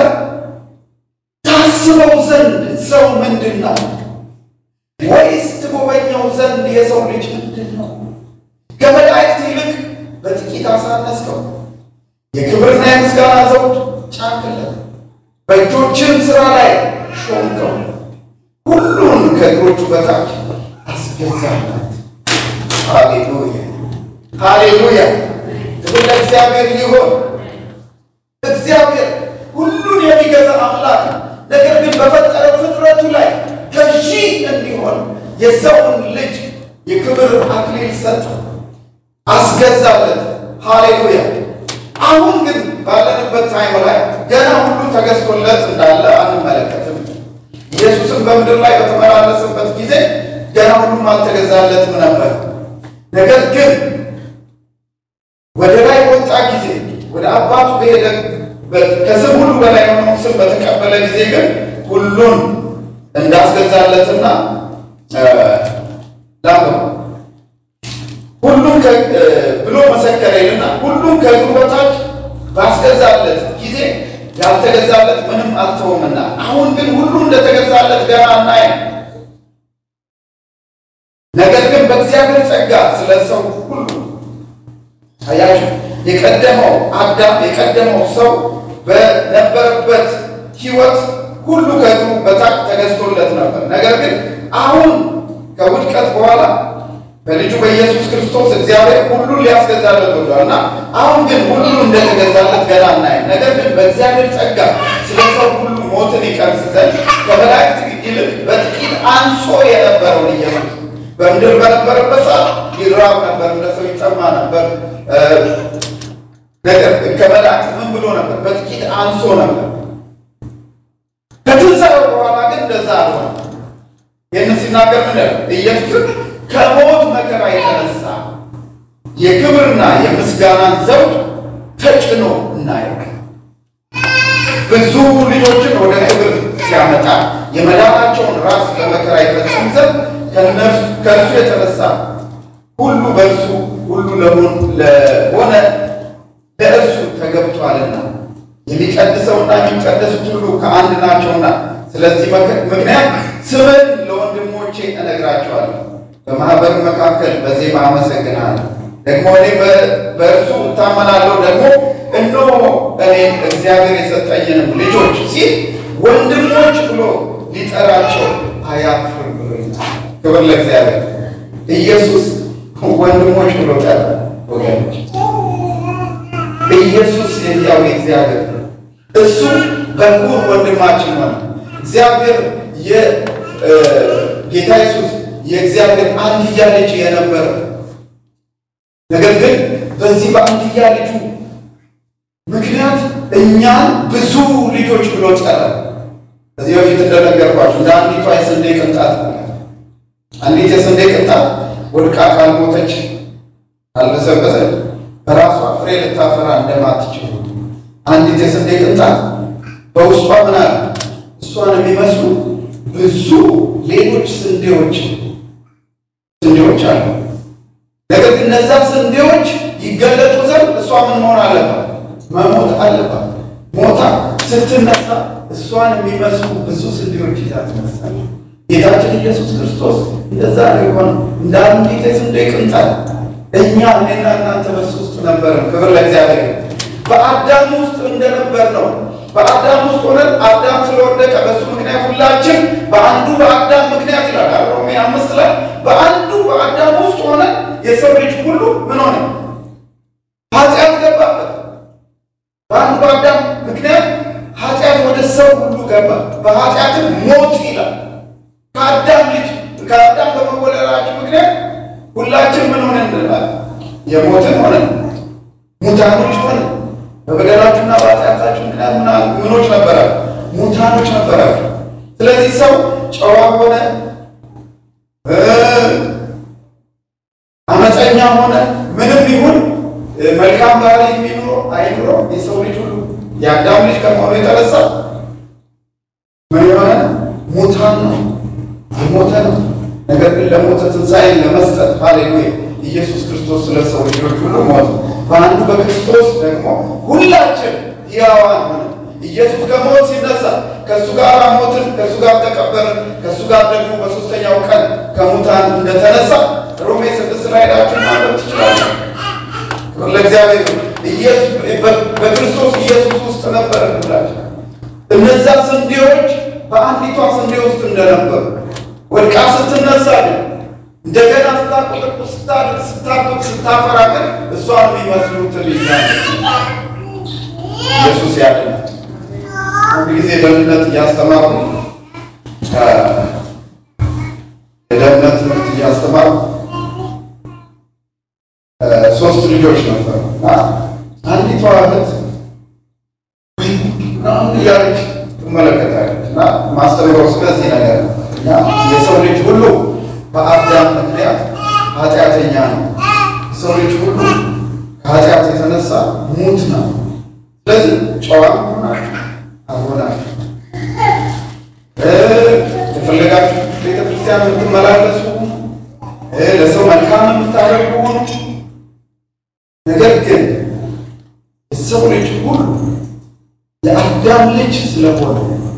ታስበው ዘንድ ሰው ምንድን ነው? ወይስ ትጎበኘው ዘንድ የሰው ልጅ ምንድን ነው? ከመላእክት ይልቅ በጥቂት አሳነስከው፣ የክብርና የምስጋና ዘውድ ጫንክለት፣ በእጆችም ሥራ ላይ ሾምከው፣ ሁሉን ከእግሮቹ በታች አስገዛለት። ሃሌሉያ ሃሌሉያ! ክብር ለእግዚአብሔር ይሁን። እግዚአብሔር ሁሉን የሚገዛ አምላክ ነው። ነገር ግን በፈጠረው ፍጥረቱ ላይ ገዢ እንዲሆን የሰውን ልጅ የክብር አክሊል ሰጠ፣ አስገዛለት። ሃሌሉያ! አሁን ግን ባለንበት ታይም ላይ ገና ሁሉ ተገዝቶለት እንዳለ አንመለከትም። ኢየሱስም በምድር ላይ በተመላለሰበት ጊዜ ገና ሁሉም አልተገዛለትም ነበር። ነገር ግን ወደ ላይ ወጣ ጊዜ ወደ አባቱ በሄደ ከስም ሁሉ በላይ የሆነውን ስም በተቀበለ ጊዜ ግን ሁሉን እንዳስገዛለትና ላም ሁሉም ብሎ መሰከረልና ሁሉም ከእግሩ በታች ባስገዛለት ጊዜ ያልተገዛለት ምንም አልተውምና አሁን ግን ሁሉ እንደተገዛለት ገና እናያለን። ነገር ግን በእግዚአብሔር ጸጋ ስለ ሰው ሁሉ አያችሁ፣ የቀደመው አዳም የቀደመው ሰው በነበረበት ሕይወት ሁሉ ከእግሩ በታች ተገዝቶለት ነበር። ነገር ግን አሁን ከውድቀት በኋላ በልጁ በኢየሱስ ክርስቶስ እግዚአብሔር ሁሉን ሊያስገዛለት ወዷልና አሁን ግን ሁሉ እንደተገዛለት ገና እናያለን። ነገር ግን በእግዚአብሔር ጸጋ ስለ ሰው ሁሉ ሞትን ይቀምስ ዘንድ ከመላእክት ይልቅ በጥቂት አንሶ የነበረውን ኢየሱስ በምድር በነበረበት ሰዓት ይራብ ነበር፣ እንደ ሰው ይጠማ ነበር። ነገር ከመላእክት ምን ብሎ ነበር? በጥቂት አንሶ ነበር። ከትንሣኤው በኋላ ግን እንደዛ አልሆነ። ይህንን ሲናገር ምን ያለው? ኢየሱስ ከሞት መከራ የተነሳ የክብርና የምስጋናን ዘውድ ተጭኖ እናያለን። ብዙ ልጆችን ወደ ክብር ሲያመጣ የመዳናቸውን ራስ በመከራ ይፈጽም ዘንድ ከእርሱ የተነሳ ሁሉ በእርሱ ሁሉ ለሆነ ለእርሱ ተገብቷልና የሚቀድሰውና የሚቀደሱት ሁሉ ከአንድ ናቸውና ስለዚህ ምክንያት ስምን ለወንድሞቼ እነግራቸዋለሁ። በማህበር መካከል በዜማ አመሰግናለሁ። ደግሞ እኔ በእርሱ እታመናለሁ። ደግሞ እነሆ እኔ እግዚአብሔር የሰጠኝንም ልጆች ሲል ወንድሞች ብሎ ሊጠራቸው አያፍርም ብሎ ይላል። ክብር ለእግዚአብሔር። ኢየሱስ ወንድሞች ብሎ ጠራ። ወገኖች ኢየሱስ የሕያው እግዚአብሔር እሱ በኩር ወንድማችን ሆነ። እግዚአብሔር የጌታ ኢየሱስ የእግዚአብሔር አንድያ ልጅ የነበረ ነገር ግን በዚህ በአንድያ ልጁ ምክንያት እኛን ብዙ ልጆች ብሎ ጠራ። ከዚህ በፊት እንደነገርኳችሁ እንደ አንዲቷ የስንዴ ቅንጣት አንዲት የስንዴ ቅንጣት ወድቃ ካልሞተች ካልበሰበሰች በራሷ ፍሬ ልታፈራ እንደማትችል አንዲት የስንዴ ቅንጣት በውስጧ ምን አለ? እሷን የሚመስሉ ብዙ ሌሎች ስንዴዎች ስንዴዎች አሉ። ነገር ግን እነዛ ስንዴዎች ይገለጡ ዘንድ እሷ ምን መሆን አለባት? መሞት አለባት። ሞታ ስትነሳ እሷን የሚመስሉ ብዙ ስንዴዎች ይዛ ትነሳለች። ጌታችን ኢየሱስ ክርስቶስ እንደዛ ነው የሆነው። እንደ አንዲት የስንዴ ቅንጣት እኛ እኔና እናንተ በሱ ውስጥ ነበርን። ክብር ለእግዚአብሔር። በአዳም ውስጥ እንደነበር ነው። በአዳም ውስጥ ሆነን አዳም ስለወደቀ በሱ ምክንያት ሁላችን በአንዱ በአዳም ምክንያት ይላል ሮሜ አምስት ላይ በአንዱ በአዳም ውስጥ ሆነን የሰው ልጅ ሁሉ ምን ሆነ? ኃጢአት ገባበት። በአንዱ በአዳም ምክንያት ኃጢአት ወደ ሰው ሁሉ ገባ። በኃጢአትም ሞት ይላል። ከአዳም ልጅ ከአዳም በመወለዳችን ምክንያት ሁላችን ምን ሆነን እንላለን? የሞትን ሆነን ሙታኖች ሆነን በበደላችሁና በኃጢአታችሁ ምክንያት ምኖች ነበራችሁ? ሙታኖች ነበራችሁ። ስለዚህ ሰው ጨዋ ሆነ፣ አመፀኛ ሆነ፣ ምንም ይሁን መልካም ባህሪ የሚኖረው አይኖረው የሰው ልጅ ሁሉ የአዳም ልጅ ከመሆኑ የተነሳ ምን የሆነ ሙታን ነው፣ የሞተ ነው። ነገር ግን ለሞተ ትንሣኤን ለመስጠት ሃሌሉያ ኢየሱስ ክርስቶስ ስለ ሰው ልጆች ሁሉ ሞተ። በአንዱ በክርስቶስ ደግሞ ሁላችን ሕያዋን ሆነ። ኢየሱስ ከሞት ሲነሳ ከእሱ ጋር ሞትን፣ ከእሱ ጋር ተቀበርን፣ ከእሱ ጋር ደግሞ በሦስተኛው ቀን ከሙታን እንደተነሳ ሮሜ ስድስት ላይ ሄዳችሁ ማንበብ ትችላላችሁ። ለእግዚአብሔር በክርስቶስ ኢየሱስ ውስጥ ነበር ብላችሁ እነዛ ስንዴዎች በአንዲቷ ስንዴ ውስጥ እንደነበሩ ወድቃ ስትነሳ ግን እንደገና ስታቆጥቁ ስታድግ ስታቆጥ ስታፈራ ግን እሷን የሚመስሉትን ይዛል። ኢየሱስ ያድናል። አንድ ጊዜ ደህንነት እያስተማሩ የደህንነት ትምህርት እያስተማሩ ሶስት ልጆች ነበሩ እና አንዲቷ እህት እያለች ትመለከታለች እና ማስተምረው ስለዚህ ነገር እና የሰው ልጅ ሁሉ በአዳም ምክንያት ኃጢአተኛ ነው። የሰው ልጅ ሁሉ ከኃጢአት የተነሳ ሙት ነው። ስለዚህ ጨዋ ሆናችሁ አልሆናችሁ የፈለጋችሁ ቤተክርስቲያን የምትመላለሱ ለሰው መልካም የምታደርጉ ሆኑ። ነገር ግን የሰው ልጅ ሁሉ የአዳም ልጅ ስለሆነ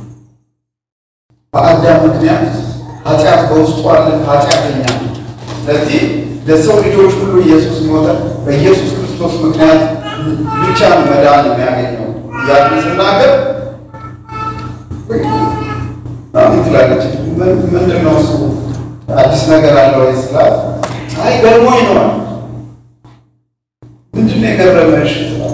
በአዳም ምክንያት ኃጢአት በውስጡ አለ፣ ኃጢአተኛ ነው። ስለዚህ ለሰው ልጆች ሁሉ ኢየሱስ ሞተ። በኢየሱስ ክርስቶስ ምክንያት ብቻ መዳን የሚያገኘው ያን ስናገር ምን ትላለች? ምንድን ነው እሱ አዲስ ነገር አለው ወይ ስላት፣ አይ ገርሞኝ ነው። ምንድን ነው የገረመሽ?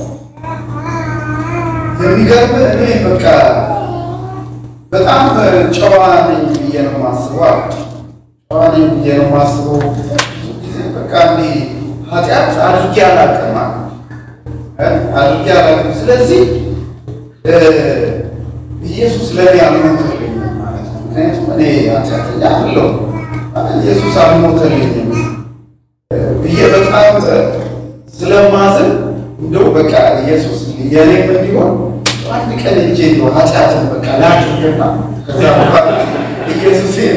የሚገርም እኔ በቃ በጣም ጨዋ ነኝ ብዬ ነው የማስበው። ጨዋ ነኝ ብዬ ነው የማስበው። ብዙ ጊዜ በቃ እንዲህ ኃጢአት አድርጌ አላውቅም አድርጌ አላውቅም። ስለዚህ ኢየሱስ ለእኔ አልሞተልኝም ማለት ነው። ምክንያቱም እኔ ኃጢአተኛ አይደለሁም፣ ኢየሱስ አልሞተልኝም ብዬ በጣም ስለማዝን እንደው በቃ ኢየሱስ የኔም እንዲሆን አንድ ቀን እንጂ ነው ኃጢአትን በቃ ላድርግና ከዚያ በኋላ ኢየሱስ የኔ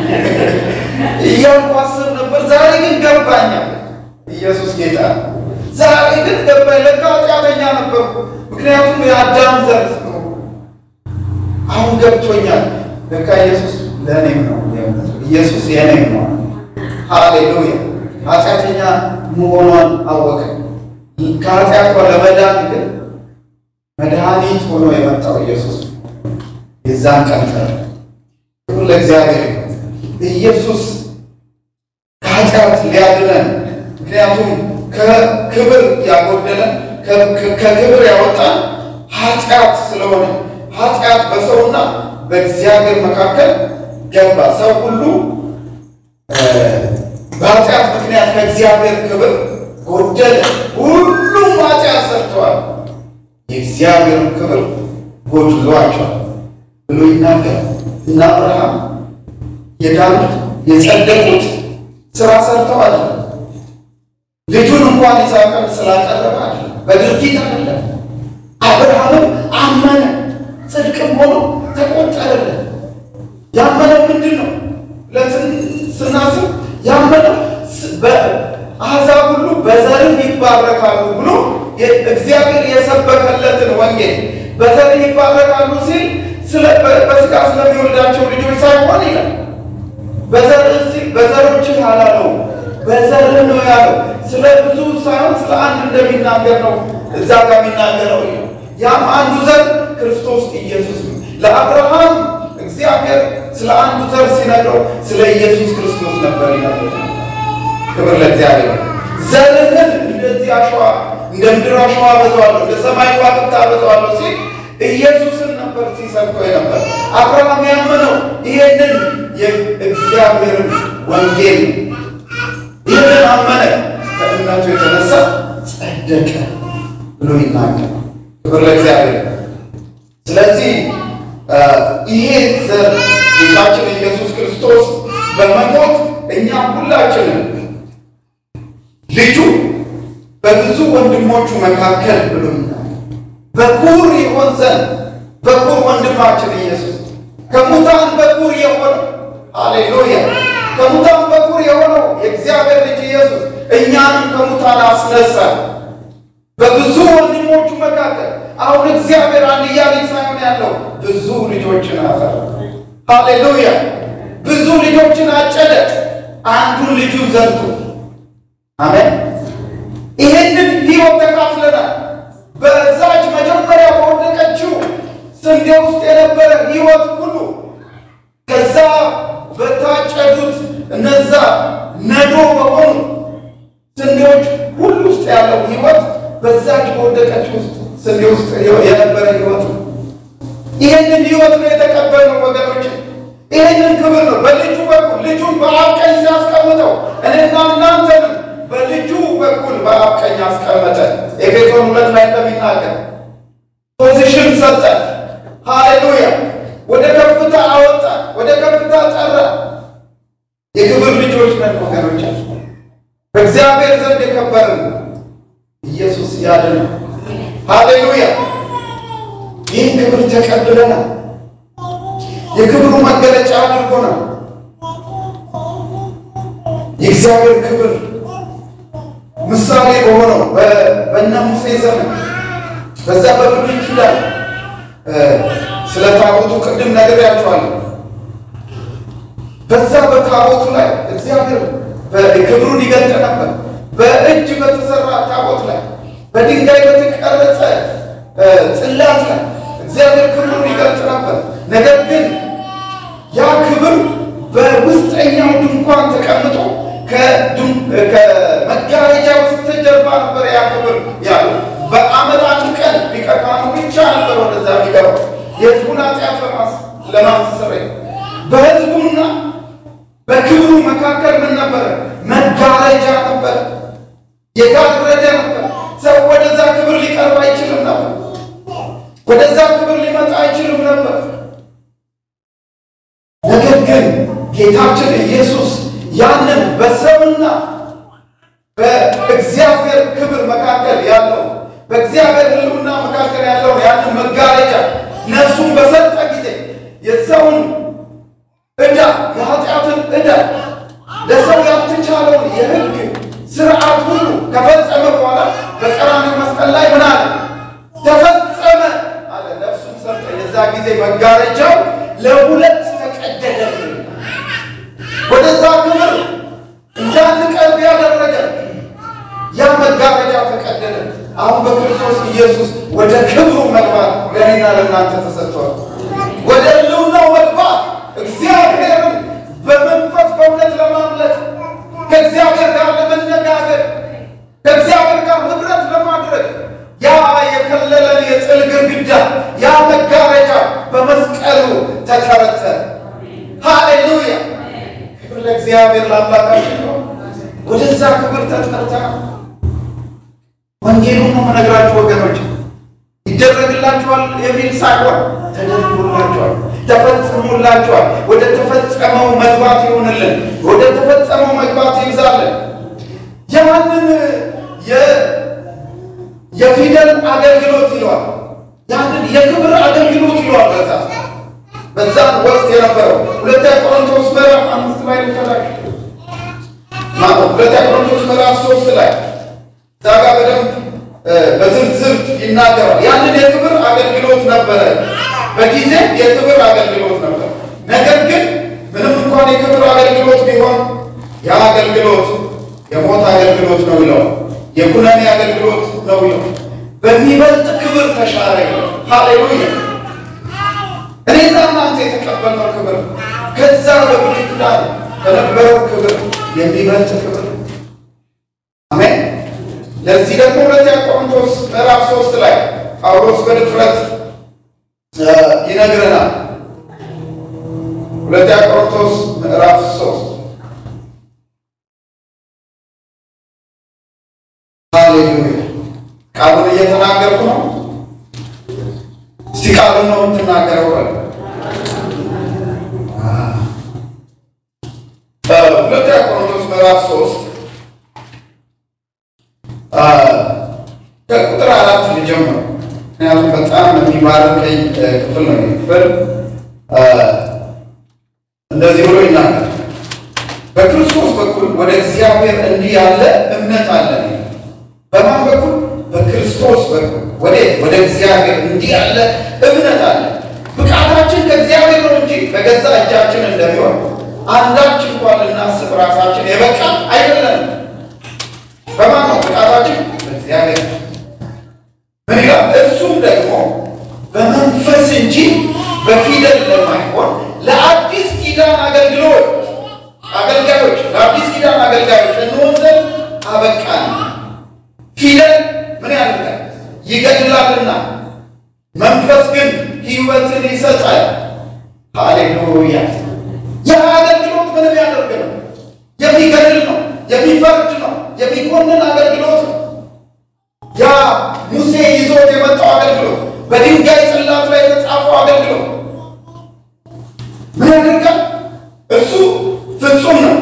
እያልኩ አስብ ነበር። ዛሬ ግን ገባኝ ኢየሱስ ጌታ። ዛሬ ግን ገባኝ ለካ ኃጢአተኛ ነበርኩ፣ ምክንያቱም የአዳም ዘር ነው። አሁን ገብቶኛል ለካ ኢየሱስ ለእኔም ነው ኢየሱስ የእኔም ነው። ሃሌሉያ። ኃጢአተኛ መሆኗን አወቀ። ከኃጢአቷ ለመዳን ግን መድኃኒት ሆኖ የመጣው ኢየሱስ የዛን ቀን ተረ ክብር ለእግዚአብሔር። ኢየሱስ ከኃጢአት ሊያድነን፣ ምክንያቱም ከክብር ያጎደለን ከክብር ያወጣን ኃጢአት ስለሆነ ኃጢአት በሰውና በእግዚአብሔር መካከል ገባ። ሰው ሁሉ በኃጢአት ምክንያት ከእግዚአብሔር ክብር ጎደለ። ሁሉም ኃጢአት ሰርተዋል፣ የእግዚአብሔር ክብር ጎድሏቸዋል ብሎ ይናገራል። እና አብርሃም የዳኑት የጸደቁት ስራ ሰርተው አይደለም። ልጁን እንኳን ይስሐቅን ስላቀረበ አይደለም፣ በድርጊት አይደለም። አብርሃምም አመነ፣ ጽድቅም ሆኖ ተቆጠረለት። ያመነው ምንድን ነው? ስናስብ ያመነው አሕዛብ ሁሉ በዘርህ ይባረካሉ ብሎ እግዚአብሔር የሰበከለትን ወንጌል በዘርህ ይባረካሉ ሲል በስጋ ስለሚወልዳቸው ልጆች ሳይሆን ይላል። በዘሮችህ አላለው፣ በዘርህ ነው ያለው። ስለ ብዙ ሳይሆን ስለ አንድ እንደሚናገር ነው እዛ ጋር የሚናገረው። ያም አንዱ ዘር ክርስቶስ ኢየሱስ ነው። ለአብርሃም እግዚአብሔር ስለ አንዱ ዘር ሲነግረው ስለ ኢየሱስ ክርስቶስ ነበር ይናገር። ክብር ለእግዚአብሔር። ዘርህን እንደዚህ አሸዋ እንደ ምድር አሸዋ አበዛዋለሁ፣ እንደ ሰማይ ከዋክብት አበዛዋለሁ ሲል ኢየሱስን ነበር ሲሰብከው የነበር። አብርሃም ያመነው ይሄንን የእግዚአብሔርን ወንጌል ይህንን አመነ፣ ከእምነቱ የተነሳ ጸደቀ ብሎ ይናገር። ክብር ለእግዚአብሔር። ስለዚህ ይሄ ዘር ጌታችን ኢየሱስ ክርስቶስ በመሞት እኛ ሁላችንም ልጁ በብዙ ወንድሞቹ መካከል ብሎ በኩር ይሆን ዘንድ በኩር ወንድማችን ኢየሱስ ከሙታን በኩር የሆነው ሃሌሉያ፣ ከሙታን በኩር የሆነው የእግዚአብሔር ልጅ ኢየሱስ እኛንም ከሙታን አስነሳ። በብዙ ወንድሞቹ መካከል አሁን እግዚአብሔር አንድያ ልጅ ሳይሆን ያለው ብዙ ልጆችን አፈራ። ሃሌሉያ፣ ብዙ ልጆችን አጨደ፣ አንዱን ልጁን ዘርቶ። አሜን። ይሄንን ሕይወት ተካፍለናል። በዛች መጀመሪያ በወደቀችው ስንዴ ውስጥ የነበረ ሕይወት ሁሉ ከዛ በታጨዱት እነዛ ነዶ በሆኑ ስንዴዎች ሁሉ ውስጥ ያለው ሕይወት በዛች በወደቀችው ውስጥ ስንዴ ውስጥ የነበረ ሕይወት ነው። ይሄንን ሕይወት ነው የተቀበልነው ወገኖች። ይሄንን ክብር ነው በልጁ በኩል ልጁን በአብ ቀኝ ሲያስቀምጠው እኔና እናንተንም በልጁ በኩል በአብ ቀኝ አስቀመጠ። ኤፌሶን ሁለት ላይ እንደሚናገር ፖዚሽን ሰጠ። ሃሌሉያ፣ ወደ ከፍታ አወጣ፣ ወደ ከፍታ ጠራ። የክብር ልጆች ነን ወገኖች፣ በእግዚአብሔር ዘንድ የከበርን ኢየሱስ ያድነን። ሃሌሉያ፣ ይህን ክብር ተቀብለናል። የክብሩ መገለጫ አድርጎናል። የእግዚአብሔር ክብር ምሳሌ በሆነው በእነ ሙሴ ዘመን በዛ በብሉይ ኪዳን ስለ ታቦቱ ቅድም ነግሬያችኋለሁ። በዛ በታቦቱ ላይ እግዚአብሔር ክብሩን ይገልጥ ነበር። በእጅ በተሰራ ታቦት ላይ በድንጋይ በተቀረጸ ጽላት ላይ እግዚአብሔር ክብሩን ይገልጥ ነበር። ነገር ግን ያ ክብር በውስጠኛው ድንኳን ተቀምጦ ከመጋረጃ በስተጀርባ ነበር ያ ክብር ያለው። በዓመት አንድ ቀን ሊቀ ካህኑ ብቻ ነበር ወደዛ የሚገባው የሕዝቡን ኃጢአት ለማስተስረይ። በሕዝቡና በክብሩ መካከል ምን ነበረ? መጋረጃ ነበር፣ የጋረደ ነበር። ሰው ወደዛ ክብር ሊቀርብ አይችልም ነበር፣ ወደዛ ክብር ሊመጣ አይችልም ነበር። ነገር ግን ጌታችን ኢየሱስ ያንን በሰውና በእግዚአብሔር ክብር መካከል ያለው በእግዚአብሔር ሕልውና መካከል ያለውን ያንን መጋረጃ ነፍሱን በሰጠ ጊዜ የሰውን ዕዳ የኃጢአትን ዕዳ ለሰው ያልተቻለውን የሕግ ስርዓት ሁሉ ከፈጸመ በኋላ በቀራንዮ መስቀል ላይ ምን አለ? ተፈጸመ አለ። ነፍሱን ሰጠ። የዛ ጊዜ መጋረጃው ለሁለት ተቀደደ። ተቀደደ። አሁን በክርስቶስ ኢየሱስ ወደ ክብሩ መግባት ለእኔና ለእናንተ ተሰጥቷል። ወደ ሕልውናው መግባት እግዚአብሔርን በመንፈስ በእውነት ለማምለክ ከእግዚአብሔር ጋር ለመነጋገር ከእግዚአብሔር ጋር ህብረት ለማድረግ ያ የከለለን የጥል ግድግዳ ያ መጋረጃ በመስቀሉ ተከረተ። ሃሌሉያ! ክብር ለእግዚአብሔር ለአምላካችን ነው። ወደዛ ክብር ተጠርተናል። ወንጌሉን ነው የምነግራችሁ ወገኖች። ይደረግላችኋል የሚል ሳይሆን ተደርጎላችኋል፣ ተፈጽሞላችኋል። ወደ ተፈጸመው መግባት ይሁንልን፣ ወደ ተፈጸመው መግባት ይብዛልን። ያንን የፊደል አገልግሎት ይለዋል፣ ያንን የክብር አገልግሎት ይለዋል። በዛ በዛን ወቅት የነበረው ሁለተኛ ቆሮንቶስ ምዕራፍ አምስት ላይ ተላክ ማለት ሁለተኛ ቆሮንቶስ ምዕራፍ ሶስት ላይ ዛጋ በደንብ በዝርዝር ይናገራል። ያንን የክብር አገልግሎት ነበረ፣ በጊዜ የክብር አገልግሎት ነበር። ነገር ግን ምንም እንኳን የክብር አገልግሎት ቢሆን ያ አገልግሎት የሞት አገልግሎት ነው ይለዋል፣ የኩነኔ አገልግሎት ነው ይለዋል። በሚበልጥ ክብር ተሻረ ይለዋል። ሃሌሉያ! እኔና እናንተ የተቀበልነው ክብር ከዛ በብሉይ ኪዳን ከነበረው ክብር የሚበልጥ ክብር። አሜን። ለዚህ ደግሞ ሁለተኛ ቆሮንቶስ ምዕራፍ ሶስት ላይ ጳውሎስ በድፍረት ይነግረናል። ሁለተኛ ቆሮንቶስ ምዕራፍ ሶስት ሃሌሉያ! ቃሉን እየተናገርኩ ነው። እስቲ ቃሉን ነው የምትናገረው በል። ሁለተኛ ቆሮንቶስ ምዕራፍ ሶስት ከቁጥር አራት ልጀምር፣ ምክንያቱም በጣም የሚባርከኝ ክፍል ነው። ክፍል እንደዚህ ብሎ ይናገራል። በክርስቶስ በኩል ወደ እግዚአብሔር እንዲህ ያለ እምነት አለን። በማን በኩል? በክርስቶስ በኩል ወደ ወደ እግዚአብሔር እንዲህ ያለ እምነት አለን። ብቃታችን ከእግዚአብሔር ነው እንጂ በገዛ እጃችን እንደሚሆን አንዳች እንኳን ልናስብ ራሳችን የበቃ አይደለም። በማን ነው ብቃታችን? በእግዚአብሔር። ምን ይላል? እርሱም ደግሞ በመንፈስ እንጂ በፊደል ለማይሆን ለአዲስ ኪዳን አገልግሎት አገልጋዮች ለአዲስ ኪዳን አገልጋዮች እንሆን ዘንድ አበቃን። ፊደል ምን ያደርጋል? ይገድላልና፣ መንፈስ ግን ሕይወትን ይሰጣል። ሃሌሉያ! ያ አገልግሎት ምንም ያደርግ ነው? የሚገድል ነው፣ የሚፈርድ ነው፣ የሚኮንን አገልግሎት ነው። ያ ሙሴ ይዞት የመጣው አገልግሎት፣ በድንጋይ ጽላት ላይ የተጻፈው አገልግሎት ምን ያደርጋል? እሱ ፍጹም ነው።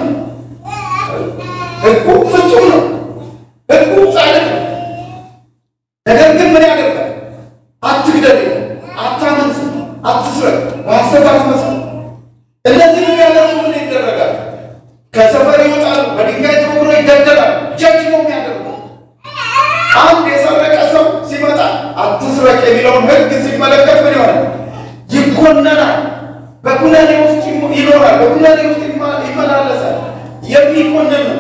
ሕጉ ፍጹም ነው። ሕጉ ጻድቅ ነው። ነገር ግን ምን ያደርጋል? አትግደል፣ አታመንዝ፣ አትስረቅ፣ በሐሰት አትመስክር። እነዚህ የሚያደርጉ ምን ይደረጋል? ከሰፈር ይወጣሉ፣ በድንጋይ ተወግሮ ይገደላል። ጀጅ ነው የሚያደርገው። አንድ የሰረቀ ሰው ሲመጣ አትስረቅ የሚለውን ሕግ ሲመለከት ምን ይሆናል? ይኮነናል። በኩነኔ ውስጥ ይኖራል፣ በኩነኔ ውስጥ ይመላለሳል። የሚኮነን ነው።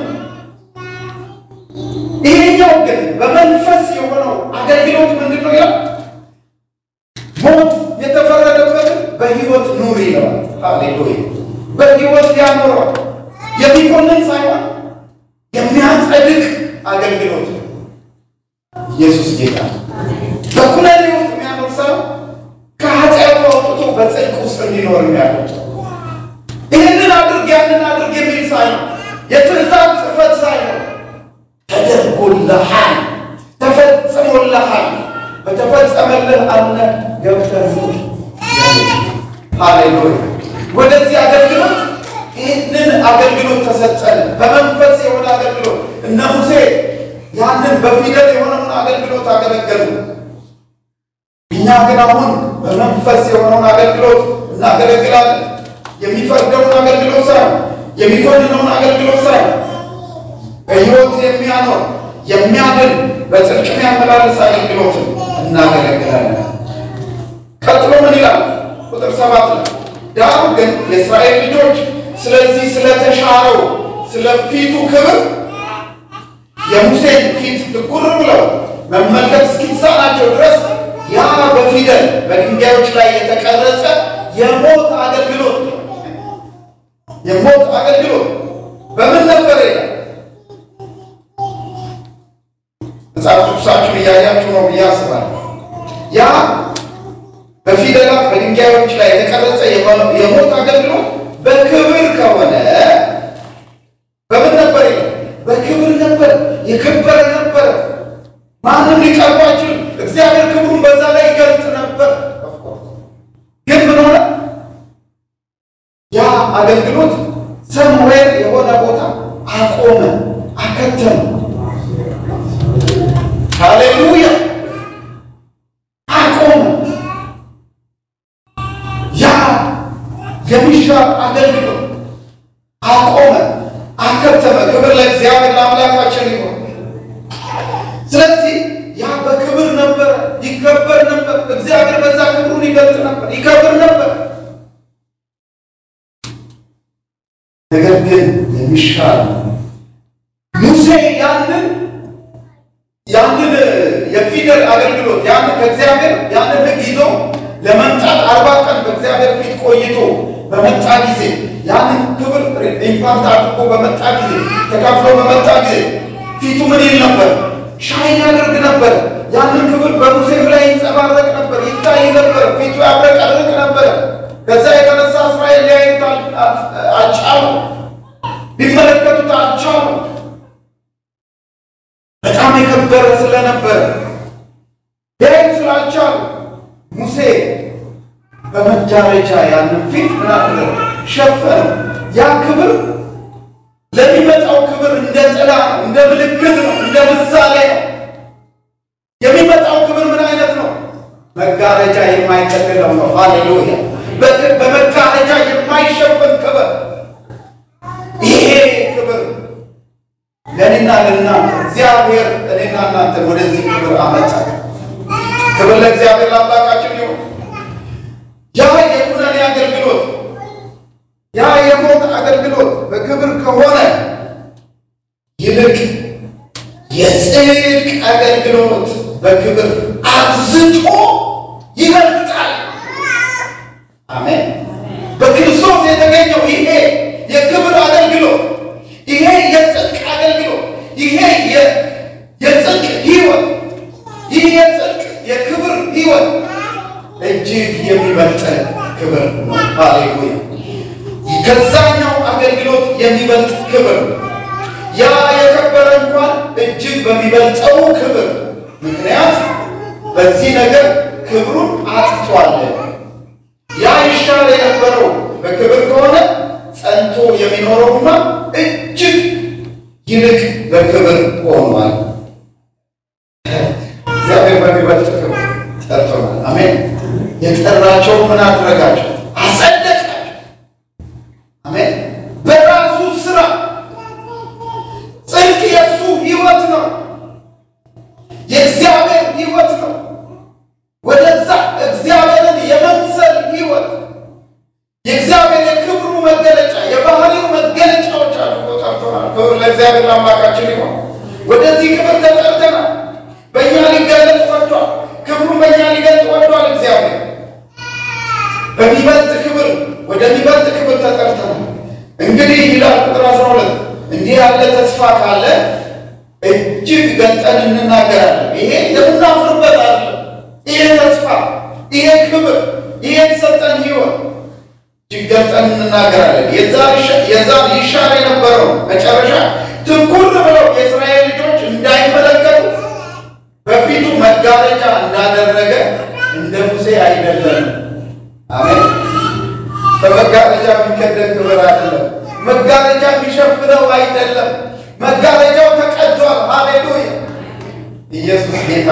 ይሄኛው ግን በመንፈስ የሆነው አገልግሎት ምንድን ነው ይላል? ሞት የተፈረደበትን በሕይወት ኑር ይለዋል። ሃሌሉያ! በሕይወት ያኖረዋል። የሚኮንን ሳይሆን የሚያጸድቅ አገልግሎት። ኢየሱስ ጌታ። በኩነኔ ውስጥ የሚያኖር ሰው ከኃጢአቱ አውጥቶ በጽድቅ ውስጥ እንዲኖር የሚያደርግ ይህንን አድርግ ያንን አድርግ የሚል ሳይሆን የትእዛዝ ጽሕፈት ሳይሆን ተደርጎልሃል፣ ተፈጽሞልሃል፣ በተፈጸመልህ አምነህ ገብተህ ኑር። ሃሌሉያ! ወደዚህ አገልግሎት ይህንን አገልግሎት ተሰጠን። በመንፈስ የሆነ አገልግሎት እነ ሙሴ ያንን በፊደል የሆነውን አገልግሎት አገለገሉ። እኛ ግን አሁን በመንፈስ የሆነውን አገልግሎት እናገለግላለን። የሚፈርደውን አገልግሎት ሳይሆን የሚኮንነውን አገልግሎት ሳይሆን በሕይወት የሚያኖር የሚያድን በጽድቅ የሚያመላልስ አገልግሎትን እናገለግላለን። ቀጥሎ ምን ይላል? ቁጥር ሰባት ላይ ዳሩ ግን የእስራኤል ልጆች ስለዚህ ስለተሻረው ስለ ፊቱ ክብር የሙሴን ፊት ትኩር ብለው መመልከት እስኪሳናቸው ድረስ ያ በፊደል በድንጋዮች ላይ የተቀረጸ የሞት አገልግሎት የሞት አገልግሎት በምን ነበር ይላል? መጽሐፍ ቅዱሳችሁን እያያችሁ ነው ብዬ አስባለሁ። ያ በፊደላት በድንጋዮች ላይ የተቀረጸ የሞት አገልግሎት በክብር ከሆነ በምን ነበር ይላል? በክብር ነበር፣ የከበረ ነበር። ማንም ሊቀርባችሁ እግዚአብሔር ክብሩን በዛ ላይ ይገልጥ ነበር። ግን ምን ሆነ? ያ አገልግሎት ሰምዌር የሆነ ቦታ አቆመ፣ አከተመ። ሃሌሉያ! አቆመ። ያ የሚሻር አገልግሎት አቆመ፣ አከተመ። ክብር ለእግዚአብሔር ለአምላካችን ይሁን። ስለዚህ ያ በክብር ነበር፣ ይከበር ነበር። እግዚአብሔር በዛ ክብሩን ይገልጥ ነበር፣ ይከብር ነበር። ነገር ግን የሚሻል ሙሴ ያንን ያንን የፊደል አገልግሎት ያንን ከእግዚአብሔር ያንን ሕግ ይዞ ለመምጣት አርባ ቀን በእግዚአብሔር ፊት ቆይቶ በመጣ ጊዜ ያንን ክብር ኢምፓክት አድርጎ በመጣ ጊዜ ተካፍሎ በመጣ ጊዜ ፊቱ ምን ይል ነበር? ሻይን ያደርግ ነበር። ያንን ክብር በሙሴም ላይ ይንጸባረቅ ነበር፣ ይታይ ነበር፣ ፊቱ ያብረቀርቅ ነበር። ከዛ የተነሳ እስራኤል ሊያዩት አልቻሉ፣ ሊመለከቱት አልቻሉ። በጣም የከበረ ስለነበረ ሊያዩት ስላልቻሉ ሙሴ በመጋረጃ ያንን ፊት ምን አደረገ? ሸፈነ። ያ ክብር ለሚመጣው ክብር እንደ ጥላ ነው፣ እንደ ምልክት ነው፣ እንደ ምሳሌ ነው። የሚመጣው ክብር ምን አይነት ነው? መጋረጃ የማይጠቅለው ነው። ሃሌሉያ! በመጋረጃ የማይሸፈን ክብር። ይሄ ክብር ለእኔና ለእናንተ እግዚአብሔር እኔና እናንተ ወደዚህ ክብር አመጣ። ክብር ለእግዚአብሔር ለአምላካችን ይሁን። ያ የኩነኔ አገልግሎት ያ የሞት አገልግሎት በክብር ከሆነ ይልቅ የጽድቅ አገልግሎት በክብር አብዝቶ ይበልጣል። አሜን። በክርስቶስ የተገኘው ይሄ የክብር አገልግሎት፣ ይሄ የጽድቅ አገልግሎት፣ ይሄ የጽድቅ ሕይወት፣ ይህ የጽድቅ የክብር ሕይወት እጅግ የሚበልጥ ክብር ነው። ሃሌሉያ! ከዛኛው አገልግሎት የሚበልጥ ክብር፣ ያ የከበረ እንኳን እጅግ በሚበልጠው ክብር ምክንያት በዚህ ነገር ክብሩን አጥቷል። ያ ይሻል የነበረው በክብር ከሆነ ጸንቶ የሚኖረውና እጅግ ይልቅ በክብር ሆኗል። እግዚአብሔር በሚበልጥ ክብር ጠርቶናል። አሜን። የጠራቸው ምን አደረጋቸው? አጸደቃቸው። አሜን። በራሱ ስራ ጽድቅ የእሱ ሕይወት ነው፣ የእግዚአብሔር ሕይወት ነው። ወደዛ እግዚአብሔርን የመምሰል ሕይወት የእግዚአብሔር የክብሩ መገለጫ የባህሪው መገለጫዎች አድርጎ ጠርቶናል። ክብር ለእግዚአብሔር ለአምላካችን ይሁን። ወደዚህ ክብር ተጠርተናል። በእኛ ሊገለጽ ወዷል። ክብሩን በእኛ ሊገልጽ ወዷል። እግዚአብሔር በሚበልጥ ክብር ወደሚበልጥ ክብር ተጠርተናል። እንግዲህ ይላል ቁጥር አስራ ሁለት እንዲህ ያለ ተስፋ ካለ እጅግ ገልጠን እንናገራለን። ይሄ የምናፍርበት አለ። ይሄ ተስፋ፣ ይሄ ክብር፣ ይሄ የተሰጠን ሕይወት እጅግ ገልጠን እንናገራለን። የዛን ይሻር የነበረው መጨረሻ ትኩር ብለው የእስራኤል ልጆች እንዳይመለከቱ በፊቱ መጋረጃ እንዳደረገ እንደ ሙሴ አይደለም። አሜን። በመጋረጃ የሚከደን ክብር አይደለም። መጋረጃ የሚሸፍነው አይደለም። መጋረጃው ተቀዷል። ሃሌሉያ! ኢየሱስ ጌታ።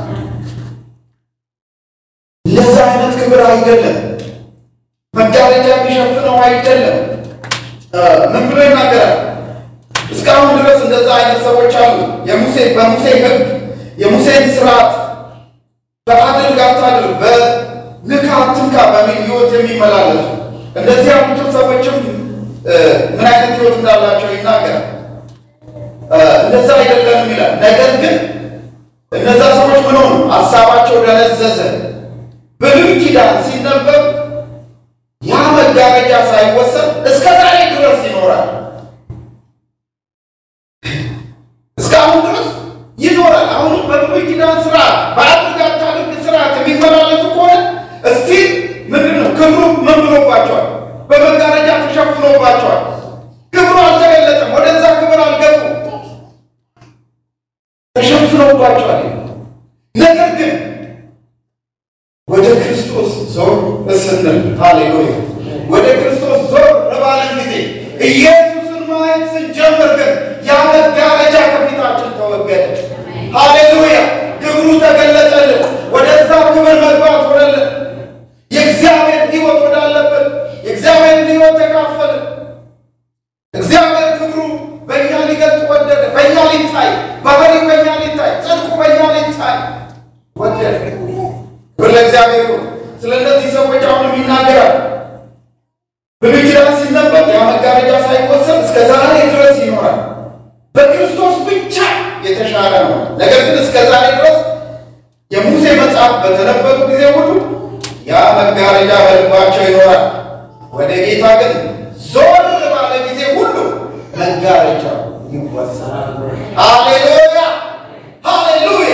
ለዛ አይነት ክብር አይደለም። መጋረጃ የሚሸፍነው አይደለም። ምን ብሎ ይናገራል? እስካሁን ድረስ እንደዛ አይነት ሰዎች አሉ። የሙሴ በሙሴ ሕግ የሙሴን ስርዓት በአድርግ አታድርግ፣ በንካ አትንካ በሚል ሕይወት የሚመላለሱ እንደዚህ ያሉትን ሰዎችም ምን አይነት ሕይወት እንዳላቸው ይናገራል። እንደዛ አይደለም ይላል። ነገር ግን እነዛ ሰዎች ምን ሆኑ? ሐሳባቸው ደነዘዘ። ብሉይ ኪዳን ሲነበብ ያ መጋረጃ ሳይወሰድ እስከ ዛሬ ድረስ ይኖራል። እስካሁን ድረስ ይኖራል። አሁን በብሉይ ኪዳን ስርዓት በአድርግ አታድርግ ስርዓት የሚመላለሱ ከሆነ እስቲ ምንድነው ክብሩ ምን ብሎባቸዋል? በመጋረጃ ተሸፍኖባቸዋል። ክብሩ አልተገለጠም። ወደዛ ክብር አልገቡም። ተሸፍኖባቸዋል። ነገር ግን ወደ ክርስቶስ ዞር ስንል ሃሌሉያ ወደ ክርስቶስ ዞር ባለን ጊዜ ኢየሱስን ማየት ስንጀምር ግን ያ መጋረጃ ከፊታችን ተወገደ። ሃሌሉያ ክብሩ ተገለጠልን። ወደዛ ክብር መግባት ሆነልን። የእግዚአብሔር ሕይወት ወዳለበት የእግዚአብሔር ሕይወት ተካፈልን። እግዚአብሔር ክብሩ በእኛ ሊገልጥ ወደደ። በእኛ ሊታይ ባህሪ በእኛ ሊታይ ጽድቁ በእኛ ሊታይ ወደደ። ክብር ለእግዚአብሔር። ስለ እነዚህ ሰዎች አሁንም ይናገራል። ብሉይ ኪዳን ሲነበብ ያ መጋረጃ ሳይወሰድ እስከ ዛሬ ድረስ ይኖራል። በክርስቶስ ብቻ የተሻለ ነው። ነገር ግን እስከ ዛሬ ድረስ የሙሴ መጽሐፍ በተነበቡ ጊዜ ሁሉ ያ መጋረጃ በልባቸው ይኖራል። ወደ ጌታ ግን ዞር ባለ ጊዜ ሁሉ መጋረጃው ይወሰዳል። ሃሌሉያ ሃሌሉያ።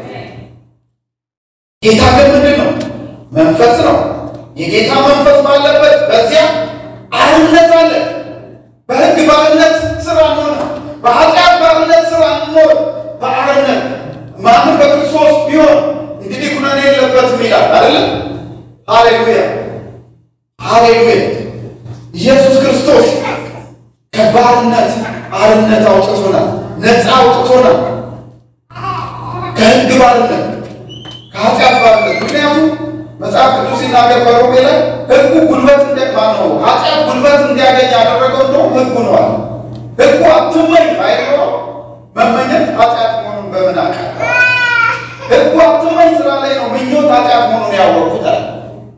ጌታ ግን ምንድን ነው? መንፈስ ነው። የጌታ መንፈስ ባለበት በዚያ አርነት አለ። በሕግ ባርነት ስራ ነው። በኃጢአት ባርነት ስራ ነው። በአርነት ማንም በክርስቶስ ቢሆን እንግዲህ ኩነኔ የለበትም ይላል አይደል? ሃሌሉያ ሃሌሉያ። ኢየሱስ ክርስቶስ ከባርነት አርነት አውጥቶናል፣ ነፃ አውጥቶናል። ከሕግ ባርነት ከኃጢአት ባርነት። ምክንያቱም መጽሐፍ ቅዱስ ሲናገር በሮሜ ላይ ሕጉ ጉልበት እንደማነው ኃጢአት ጉልበት እንዲያገኝ ያደረገው እንደውም ሕጉ ነው አለ። ሕጉ አትመኝ አይደለም መመኘት ኃጢአት መሆኑን በምን አውቃለሁ? ሕጉ አትመኝ ስራ ላይ ነው ምኞት ኃጢአት መሆኑን ያወቅሁት አለ።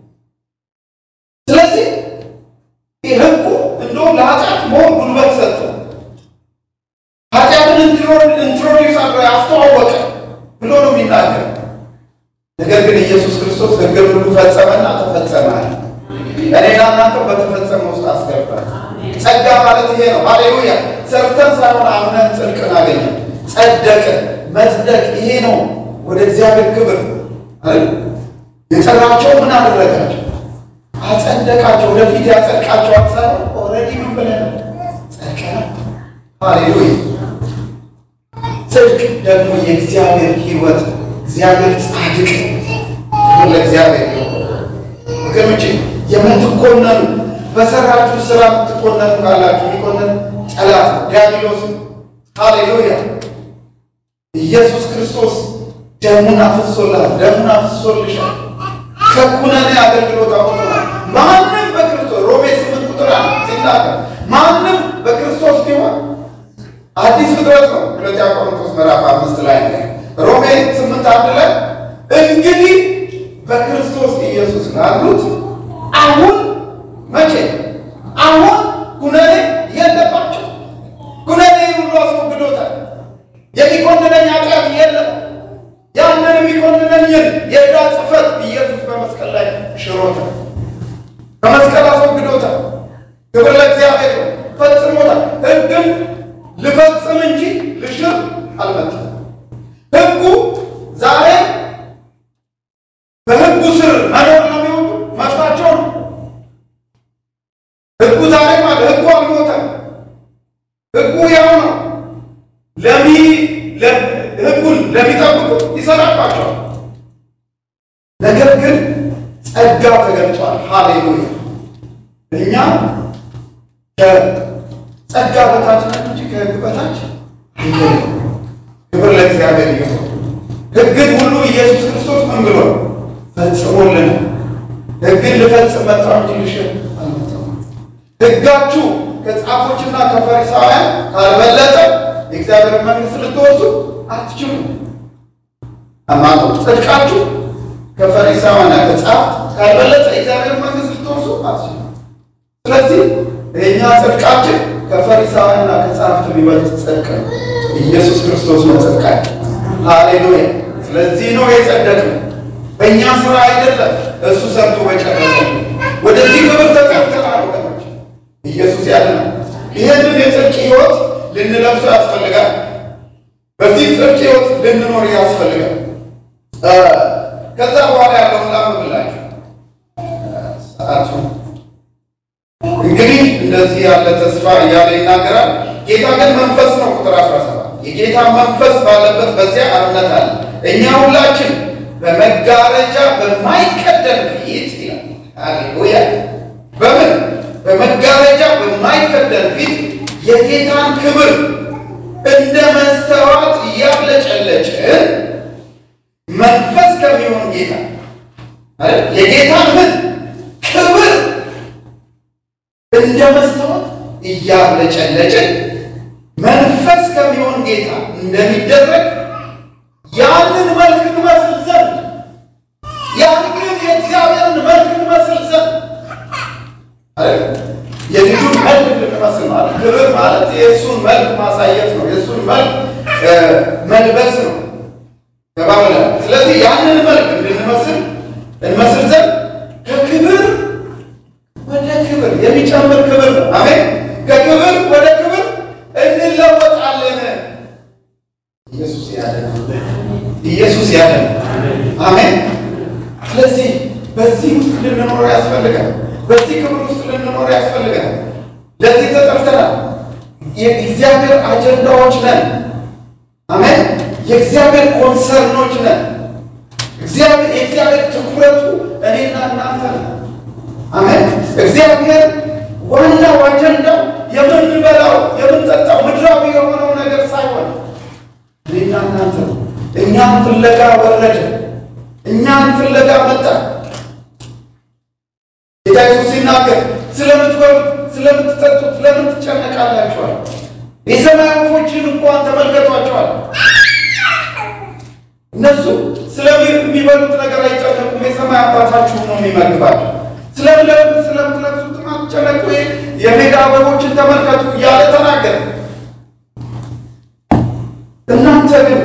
ስለዚህ ሕጉ እንደውም ለኃጢአት መሆን ጉልበት ሰጥቶ ኃጢአትን ኢንትሮዲውስ አድርጎ ያስተዋወቀ ብሎ ነው የሚናገር። ነገር ግን ኢየሱስ ክርስቶስ ሕግን ሁሉ ፈጸመና ተፈጸመ። እኔና እናንተ በተፈጸመ ውስጥ አስገባን። ጸጋ ማለት ይሄ ነው። ሃሌሉያ። ሰርተን ሳይሆን አምነን ጽድቅን አገኘን፣ ጸደቅን። መጽደቅ ይሄ ነው። ወደ እግዚአብሔር ክብር አይደል? የጠራቸው ምን አደረጋቸው? አጸደቃቸው። ወደፊት ያጸድቃቸዋል ሳይሆን ኦልሬዲ ምን ብለን ጸድቀናል። ሃሌሉያ። ጽድቅ ደግሞ የእግዚአብሔር ሕይወት እግዚአብሔር ጻድቅ ነው። ለእግዚአብሔር ወገኖቼ የምትኮነኑ በሰራችሁ ስራ የምትኮነኑ ካላችሁ የሚኮነን ጠላት ዲያብሎስ። ሃሌሉያ። ኢየሱስ ክርስቶስ ደሙን አፍስሶላል፣ ደሙን አፍስሶልሻል። ከኩነኔ አገልግሎት አውጥቶናል። ማንም በክርስቶስ ሮሜ ስምንት ቁጥር አንድ ሲናገር ማንም በክርስቶስ ቢሆን አዲስ ፍጥረት ነው። ሁለተኛ ቆሮንቶስ ምዕራፍ አምስት ላይ ሮሜ ስምንት አንድ ላይ እንግዲህ በክርስቶስ ኢየሱስ ላሉት አሁን መቼ አሁን ኩነኔ የለባቸው። ኩነኔ ሁሉ አስወግዶታል። የሚኮንነኝ ኃጢአት የለም። ያንን የሚኮንነኝን የዕዳ ጽሕፈት ኢየሱስ በመስቀል ላይ ሽሮታል፣ በመስቀል አስወግዶታል። ክብር ለእግዚአብሔር ነው። ፈጽሞታል። ሕግም ልፈጽም እንጂ ልሽር አልመጣም። ሕጉ ዛሬ በሕጉ ስር መኖር ነው የሚወዱ መፍታቸው ነው። ሕጉ ዛሬ ማለት ሕጉ አልሞተም። ሕጉ ያው ነው። ለሚ ሕጉን ለሚጠብቁ ይሰራባቸዋል። ነገር ግን ጸጋ ተገልጿል። ሃሌሉያ። እኛ ከጸጋ በታች ነን እንጂ ከሕግ በታች አይደለም። ክብር ለእግዚአብሔር ይሁን። ሕግን ሁሉ ኢየሱስ ክርስቶስ ምን ብሎ ፈጽሞልን። ሕግን ልፈጽም መጣሁ እንጂ ልሽር አልመጣሁም። ሕጋችሁ ከጻፎችና ከፈሪሳውያን ካልበለጠ የእግዚአብሔር መንግሥት ልትወርሱ አትችሉም። አማኑ ጽድቃችሁ ከፈሪሳውያንና ከጻፍት ካልበለጠ የእግዚአብሔር መንግሥት ልትወርሱ አትችሉም። ስለዚህ የእኛ ጽድቃችን ከፈሪሳውያንና ከጻፍት የሚበልጥ ጽድቅ ነው። ኢየሱስ ክርስቶስ ነው ጽድቃችን። ሃሌሉያ። ስለዚህ ነው የጸደቅነው በእኛ ስራ አይደለም፣ እሱ ሰርቶ በጨረሰው። ወደዚህ ክብር ተጠርተናል ወገኖች። ኢየሱስ ያድናል። ይህንን የጽድቅ ሕይወት ልንለብሰው ያስፈልጋል። በዚህ ጽድቅ ሕይወት ልንኖር ያስፈልጋል። ከዛ በኋላ ያለውን ላምብላችሁ ሰዓቱ እንግዲህ እንደዚህ ያለ ተስፋ እያለ ይናገራል። ጌታ ግን መንፈስ ነው። ቁጥር አስራ ሰባት የጌታ መንፈስ ባለበት በዚያ እምነት አለ። እኛ ሁላችን በመጋረጃ በማይከደን ፊት ይላል። ሃሌሉያ። በምን በመጋረጃ በማይከደን ፊት የጌታን ክብር እንደ መስተዋት እያብለጨለጭን መንፈስ ከሚሆን ጌታ አይደል የጌታን ምን ክብር እንደ መስተዋት እያብለጨለጭን መንፈስ ከሚሆን ጌታ እንደሚደረግ ያንን መልክ እንመስል ዘንድ ያንን የእግዚአብሔርን መልክ እንመስል ዘንድ አይደል የልጁን መልክ እንመስል ማለት ክብር ማለት የእሱን መልክ ማሳየት ነው። የእሱን መልክ መልበስ ነው። ተባበለ። ስለዚህ ያንን መልክ እንድንመስል እንመስል ዘንድ ከክብር ወደ ክብር የሚጨምር ክብር ነው። አሜን። ከክብር ወደ ክብር እንለወጣለን። ኢየሱስ ያደነ ኢየሱስ ያደነ አሜን። ስለዚህ በዚህ ውስጥ ልንኖር ያስፈልጋል። በዚህ ክብር ውስጥ ልንኖር ያስፈልጋል። ለዚህ ተጠርተናል። የእግዚአብሔር አጀንዳዎች ነን። አሜን። የእግዚአብሔር ኮንሰርኖች ነን። እግዚአብሔር የእግዚአብሔር ትኩረቱ እኔና እናንተ ነው። አሜን። እግዚአብሔር ዋናው አጀንዳው የምንበላው የምንጠጣው ምድራዊ የሆነው ነገር ሳይሆን እኔና እናንተ ነው። እኛን ፍለጋ ወረደ። እኛን ፍለጋ መጣ። ጌታ ኢየሱስ ሲናገር ስለምትበሉት ስለምትጠጡት ለምን ትጨነቃላችኋል? የሰማይ ወፎችን እንኳን ተመልከቷቸዋል። እነሱ ስለሚበሉት ነገር አይጨነቁም፣ የሰማይ አባታችሁ ነው የሚመግባቸው። ስለምትለብሱት ስለምትለብሱት አትጨነቁ፣ የሜዳ አበቦችን ተመልከቱ እያለ ተናገረ። እናንተ ግን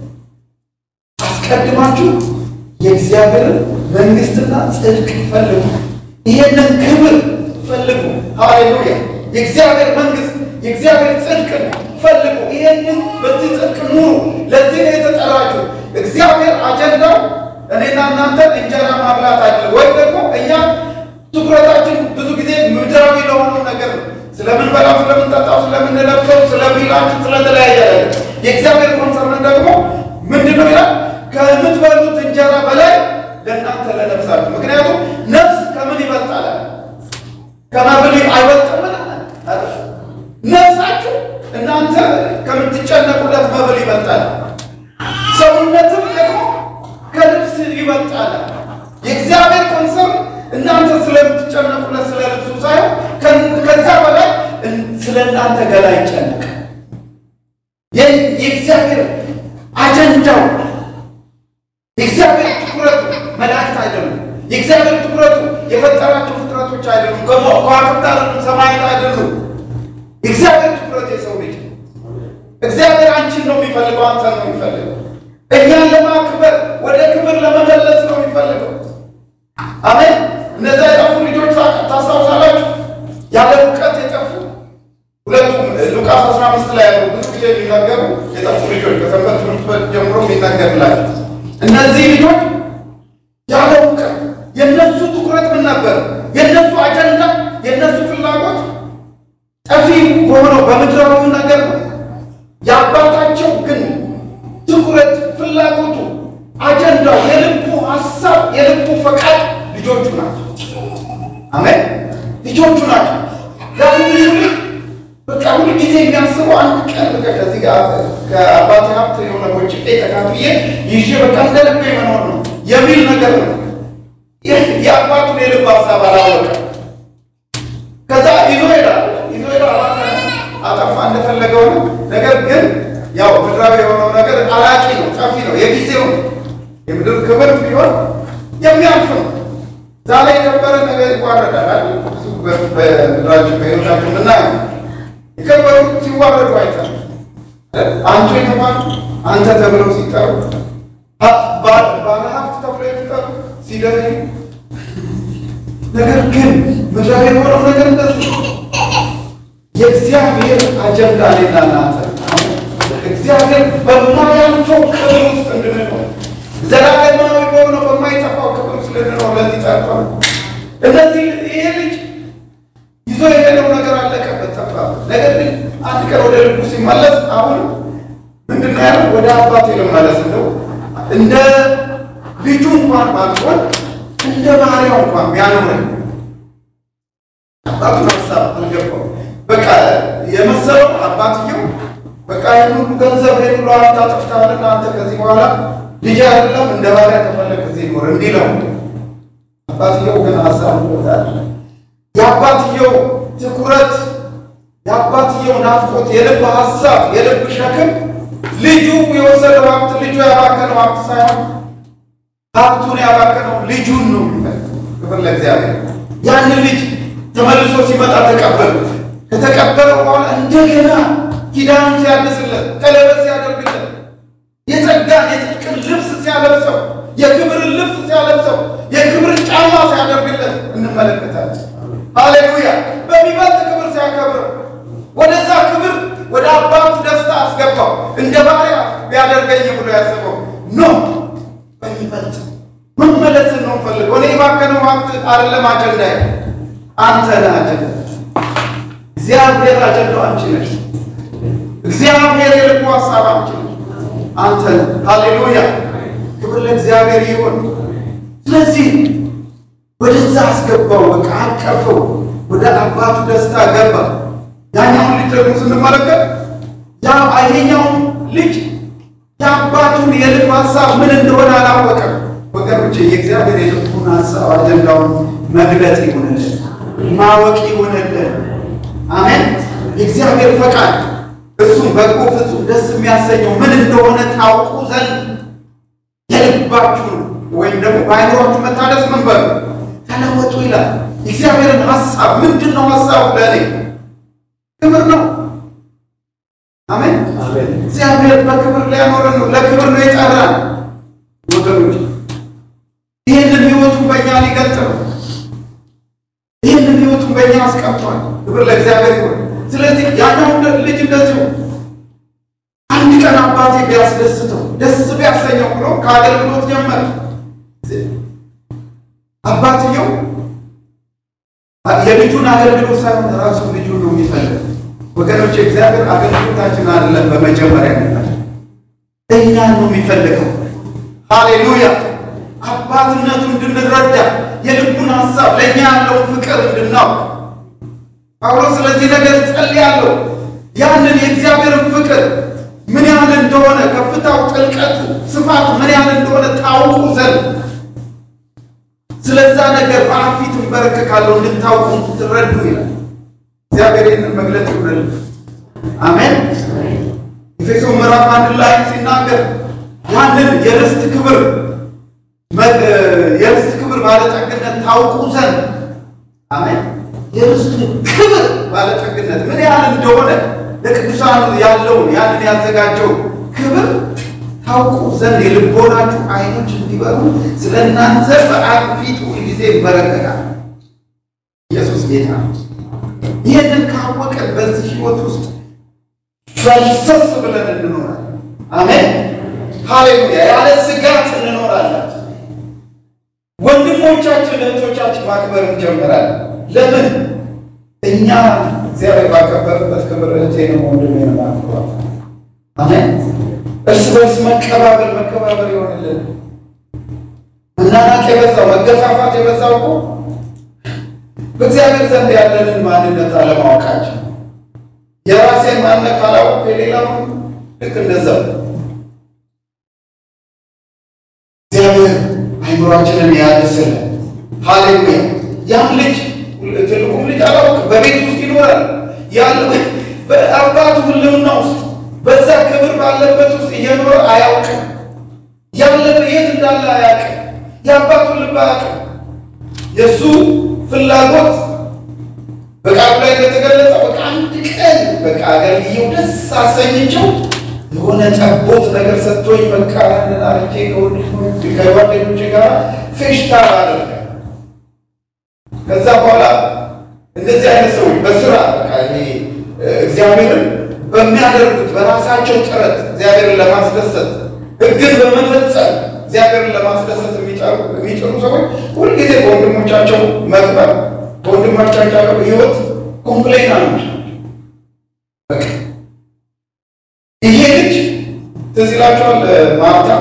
አስቀድማችሁ የእግዚአብሔርን መንግሥትና ጽድቅ ፈልጉ፣ ይሄንን ክብር ፈልጉ። ሃሌሉያ። የእግዚአብሔር መንግሥት የእግዚአብሔር ጽድቅ ፈልጉ። ይሄንን በዚህ ጽድቅ ኑሩ። ለዚህ ነው የተጠራችሁ። እግዚአብሔር አጀንዳው እኔና እናንተ እንጀራ ማብላት አይደለም፣ ወይ ደግሞ እኛ ትኩረታችን ብዙ ጊዜ ምድራዊ ለሆነው ነገር ነው። ስለምንበላው፣ ስለምንጠጣው፣ ስለምንለብሰው፣ ስለሚላችሁ፣ ስለተለያየ ነገር። የእግዚአብሔር ኮንሰርን ደግሞ ምንድን ነው ይላል? ከምትበሉት እንጀራ በላይ ለእናንተ ለነፍሳችሁ። ምክንያቱም ነፍስ ከምን ይበልጣል? ከመብል አይበልጥምን? ነፍሳችሁ እናንተ ከምትጨነቁለት መብል ይበልጣል። ሰውነትም ደግሞ ከልብስ ይበልጣል። የእግዚአብሔር ኮንሰርን እናንተ ስለምትጨነቁለት ስለ ልብሱ ሳይሆን ከዛ በላይ ስለ እናንተ ገላ ይጨነቅ። የእግዚአብሔር አጀንዳው የእግዚአብሔር ትኩረቱ መላእክት አይደሉም። የእግዚአብሔር ትኩረቱ የፈጠራቸው ፍጥረቶች አይደሉም። ከዋክብት አይደሉም። ሰማያት አይደሉም። የእግዚአብሔር ትኩረት የሰው ልጅ እግዚአብሔር አንቺን ነው የሚፈልገው፣ አንተን ነው የሚፈልገው። እኛን ለማክበር ወደ ክብር ለመመለስ ነው የሚፈልገው። አሜን። እነዛ የጠፉ ልጆች ታስታውሳላችሁ? ያለ እውቀት የጠፉ ሁለቱም ሉቃስ አስራ አምስት ላይ ያለው ብዙ ጊዜ የሚናገሩ የጠፉ ልጆች ከሰንበት ትምህርት ጀምሮ የሚናገርላቸው እነዚህ ልጆች ያለ እውቀት የነሱ ትኩረት ምን ነበር? የነሱ አጀንዳ የነሱ ፍላጎት ጠፊ በሆነው በምድራዊ ነገር ነው። የአባታቸው ግን ትኩረት ፍላጎቱ አጀንዳው የልቡ ሀሳብ የልቡ ፈቃድ ልጆቹ ናቸው። አሜን። ልጆቹ ናቸው። ዳዊት ልጅ በቃ ሁሉ ጊዜ የሚያስበው አንድ ቀን በቃ ከዚህ ጋር ከአባቴ ሀብት የሆነ ቦጭ ተካፍዬ ይዤ በቃ እንደ ልቤ መኖር ነው የሚል ነገር ነው። የአባቱን የልብ ሀሳብ አላወቀ። ከዛ ይዞ ሄዳል ይዞ ሄዳል አጠፋ እንደፈለገው ነው። ነገር ግን ያው ምድራዊ የሆነው ነገር አላቂ ነው፣ ጠፊ ነው፣ የጊዜው ነው። የምድር ክብር ቢሆን የሚያልፍ ነው። ዛሬ የከበረ ነገር ይዋረዳል። በምድራችን በሄዶቻችን ምናየው የከበሩት ሲዋረዱ አይተን አንተ የተባሉ አንተ ተብለው ሲጠሩ ባለሀብት ተብለው የተጠሩ ሲደረግ ነገር ግን ምድራዊ የሆነው ነገር እንደዚህ የእግዚአብሔር አጀንዳ ሌላ ናት። እግዚአብሔር በማያልፈው ክብር ውስጥ እንድንኖር ዘላለማዊ በሆነው በማይጠፋው ክብር ውስጥ እንድንኖር ለዚህ ጠርቷል። እነዚህ ይሄ ልጅ ይዞ የሄደው ነገር አለቀበት፣ ጠፋበት። ነገር ግን አንድ ቀን ወደ ልቡ ሲመለስ አሁን ምንድን ነው ያለው? ወደ አባቴ ልመለስ፣ እንደው እንደ ልጁ እንኳን ባልሆን እንደ ባሪያው እንኳን ቢያኖረኝ። አባቱ ሀሳብ አልገባው። በቃ የመሰለው አባትየው በቃ ይሄን ሁሉ ገንዘብ ሄዱ ለአንተ አጥፍተሃልና አንተ ከዚህ በኋላ ልጅ አይደለም እንደ ባሪያ ከፈለክ እዚህ ኖር እንዲለው። አባትየው ግን ሀሳብ ይወጣል። የአባትየው ትኩረት፣ የአባትየው ናፍቆት፣ የልብ ሀሳብ፣ የልብ ሸክም ልጁ የወሰደው ሀብት፣ ልጁ ያባከነው ሀብት ሳይሆን ሀብቱን ያባከነው ልጁን ነው። ክብር ለእግዚአብሔር። ያን ልጅ ተመልሶ ሲመጣ ተቀበሉት። ከተቀበለው በኋላ እንደገና ኪዳኑን ሲያድስለት፣ ቀለበት ሲያደርግለት፣ የጸጋን የጽድቅን ልብስ ሲያለብሰው፣ የክብርን ልብስ ሲያለብሰው፣ የክብርን ጫማ ሲያደርግለት እንመለከታለን። ሃሌሉያ! በሚበልጥ ክብር ሲያከብረው፣ ወደዛ ክብር ወደ አባቱ ደስታ አስገባው። እንደ ባሪያ ቢያደርገኝ ብሎ ያሰበው ኖ በሚበልጥ መመለስን ነው ፈልገው። እኔ ባከነው ሀብት አይደለም አጀንዳዬ፣ አንተ ነህ አጀንዳ። እግዚአብሔር አጀንዳው አንቺ ነሽ። እግዚአብሔር የልቡ ሀሳብ አንቺ ነሽ፣ አንተ ነህ። ሃሌሉያ! ክብር ለእግዚአብሔር ይሁን። ስለዚህ ወደዛ አስገባው፣ በቃ አቀፈው፣ ወደ አባቱ ደስታ ገባ። ያኛውን ልጅ ደግሞ ስንመለከት ያ አይኛውን ልጅ የአባቱን የልብ ሀሳብ ምን እንደሆነ አላወቀም። ወገኖቼ የእግዚአብሔር የልቡን ሀሳብ አጀንዳውን መግለጥ ይሆንልን፣ ማወቅ ይሆንልን። አሜን። የእግዚአብሔር ፈቃድ እሱም በጎ ፍጹም ደስ የሚያሰኘው ምን እንደሆነ ታውቁ ዘንድ የልባችሁን ወይም ደግሞ በአይምሯችሁ መታደስ ምን በሉ ተለወጡ ይላል። የእግዚአብሔርን ሀሳብ ምንድን ነው? ሀሳቡ ለእኔ ክብር ነው። አሜን። እግዚአብሔር በክብር ሊያኖረን ነው፣ ለክብር ነው የጠራን ወገኖች። ይህንን ህይወቱን በእኛ ሊገልጥ ነው። ይህንን ህይወቱን በእኛ አስቀምጧል። ክብር ለእግዚአብሔር ይሁን። ስለዚህ ያኛው ልጅ እንደዚሁ አንድ ቀን አባቴ ቢያስደስተው ደስ ቢያሰኘው ብሎ ከአገልግሎት ጀመረ። አባትየው የልጁን አገልግሎት ሳይሆን ራሱ ልጁን ነው የሚፈልገው። ወገኖች እግዚአብሔር አገልግሎታችን አይደለም በመጀመሪያ ነው፣ እኛን ነው የሚፈልገው። ሃሌሉያ! አባትነቱን እንድንረዳ የልቡን ሀሳብ ለእኛ ያለውን ፍቅር እንድናውቅ ጳውሎስ ስለዚህ ነገር ጸልያለሁ። ያንን የእግዚአብሔርን ፍቅር ምን ያህል እንደሆነ ከፍታው፣ ጥልቀቱ፣ ስፋቱ ምን ያህል እንደሆነ ታውቁ ዘንድ ስለዛ ነገር በአፊት እንበረከካለሁ እንድታውቁ እንድትረዱ ይላል። እግዚአብሔር ይህንን መግለጥ ይሁንልን። አሜን። ኤፌሶን ምዕራፍ አንድ ላይ ሲናገር ያንን የርስት ክብር የርስት ክብር ባለጠግነት ታውቁ ዘንድ አሜን። የርስቱ ክብር ባለጠግነት ምን ያህል እንደሆነ ለቅዱሳኑ ያለውን ያንን ያዘጋጀው ክብር ታውቁ ዘንድ የልቦናችሁ አይኖች እንዲበሩ ስለ እናንተ በአብ ፊት ሁልጊዜ ይበረከካል። ኢየሱስ ጌታ ነው። ይህንን ካወቅን በዚህ ህይወት ውስጥ ፈልሰስ ብለን እንኖራለን። አሜን። ሃሌሉያ! ያለ ስጋት እንኖራለን። ወንድሞቻችን እህቶቻችን ማክበር እንጀምራለን። ለምን? እኛ እግዚአብሔር ባከበረበት ክብር እህቴንም ወንድሜንም ማክበር። አሜን። እርስ በርስ መቀባበል መከባበር ይሆንልን። መናናቅ የበዛው መገፋፋት የበዛው እኮ በእግዚአብሔር ዘንድ ያለንን ማንነት አለማወቃችን። የራሴን ማንነት ካላወቅ የሌላውን ልክ እንደዛው። እግዚአብሔር አይምሯችንን ያድስልን። ሃሌሉያ! ያም ልጅ ትልቁም ልጅ አላውቅ በቤት ውስጥ ይኖራል ያለው በአባቱ ህልውና ውስጥ በዛ ክብር ባለበት ውስጥ እየኖረ አያውቅም። ያለበት የት እንዳለ አያውቅም። የአባቱን ልብ አያውቅም። የእሱ ፍላጎት በቃሉ ላይ እንደተገለጸ በቃ አንድ ቀን በቃ አገልግዬው ደስ አሰኝቸው የሆነ ጠቦት ነገር ሰጥቶኝ በቃ ያንን አርኬ ከወንድሞቼ ከጓደኞቼ ጋር ፌሽታ አደረገ። ከዛ በኋላ እንደዚህ አይነት ሰዎች በስራ በቃ ይሄ እግዚአብሔርን በሚያደርጉት በራሳቸው ጥረት እግዚአብሔርን ለማስደሰት ሕግን በመፈጸም እግዚአብሔርን ለማስደሰት የሚጠሩ የሚጥሩ ሰዎች ሁልጊዜ በወንድሞቻቸው መቅበር በወንድሞቻቸው ሕይወት ኮምፕሌን አሉች። በቃ ይሄ ልጅ ትዝ ይላችኋል። ማርታ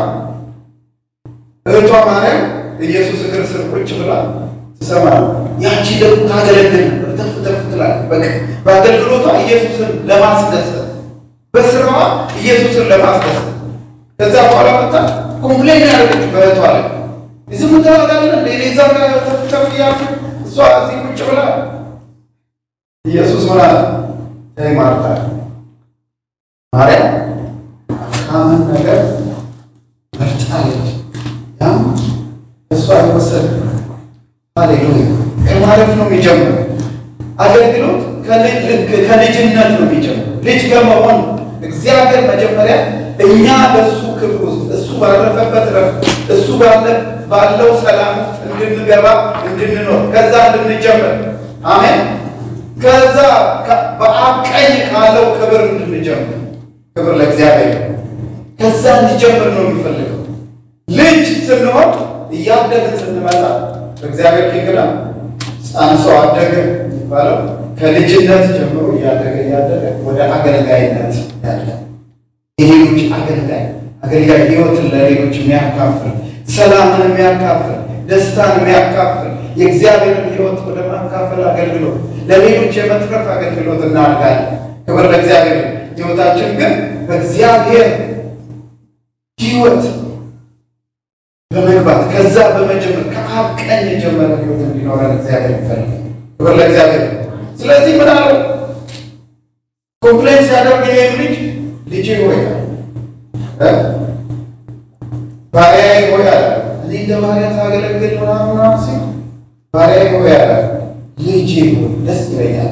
እህቷ ማርያም ኢየሱስ እግር ስር ቁጭ ብላ ትሰማ፣ ያቺ ደግሞ ታገለግል ነበር። ተፍ ተፍ ትላለች። በቃ በአገልግሎቷ ኢየሱስን ለማስደሰት በስራዋ ኢየሱስን ለማስደሰት። ከዛ በኋላ መጣ ኮምፕሌን ያደረገች በእህቷ ላይ ዝም ታደርጋለህ እንደ እኔ እዛ ጋር ተፍ ተፍ እያልኩ እሷ እዚህ ቁጭ ብላ ኢየሱስ ሆና ተይ ማርታ ማርያም መልካምን ነገር መርጣለች፣ ያም እሷ አይወሰድ። ሃሌሉያ! ከማረፍ ነው የሚጀምረው አገልግሎት። ከልጅነት ነው የሚጀምረው። ልጅ ከመሆን እግዚአብሔር መጀመሪያ እኛ በእሱ ክብር ውስጥ እሱ ባረፈበት ረፍት እሱ ባለው ሰላም ውስጥ እንድንገባ እንድንኖር ከዛ እንድንጀምር አሜን። ከዛ በአብ ቀኝ ካለው ክብር እንድንጀምር ክብር ለእግዚአብሔር። ከዛ እንዲጀምር ነው የሚፈልገው። ልጅ ስንሆን እያደግን ስንመጣ በእግዚአብሔር ኪንግደም ሕፃን ሰው አደገ የሚባለው ከልጅነት ጀምሮ እያደገ እያደገ ወደ አገልጋይነት ያለ የሌሎች አገልጋይ አገልጋይ ሕይወትን ለሌሎች የሚያካፍል ሰላምን የሚያካፍል ደስታን የሚያካፍል የእግዚአብሔርን ሕይወት ወደ ማካፈል አገልግሎት ለሌሎች የመትረፍ አገልግሎት እናድጋለን። ክብር ለእግዚአብሔር። ሕይወታችን ግን በእግዚአብሔር ሕይወት በመግባት ከዛ በመጀመር ከአብ ቀኝ የጀመረ ሕይወት እንዲኖረን እግዚአብሔር ይፈልጋል። ክብር ለእግዚአብሔር። ስለዚህ ምን አለው? ኮምፕሌን ሲያደርግ ይሄ ልጅ ልጄ ሆይ ባሪያዬ ሆይ አለ። እኔ እንደ ባሪያ ታገለግል ምናምን ሲል ባሪያዬ ሆይ አለ። ልጄ ሆይ ደስ ይለኛል።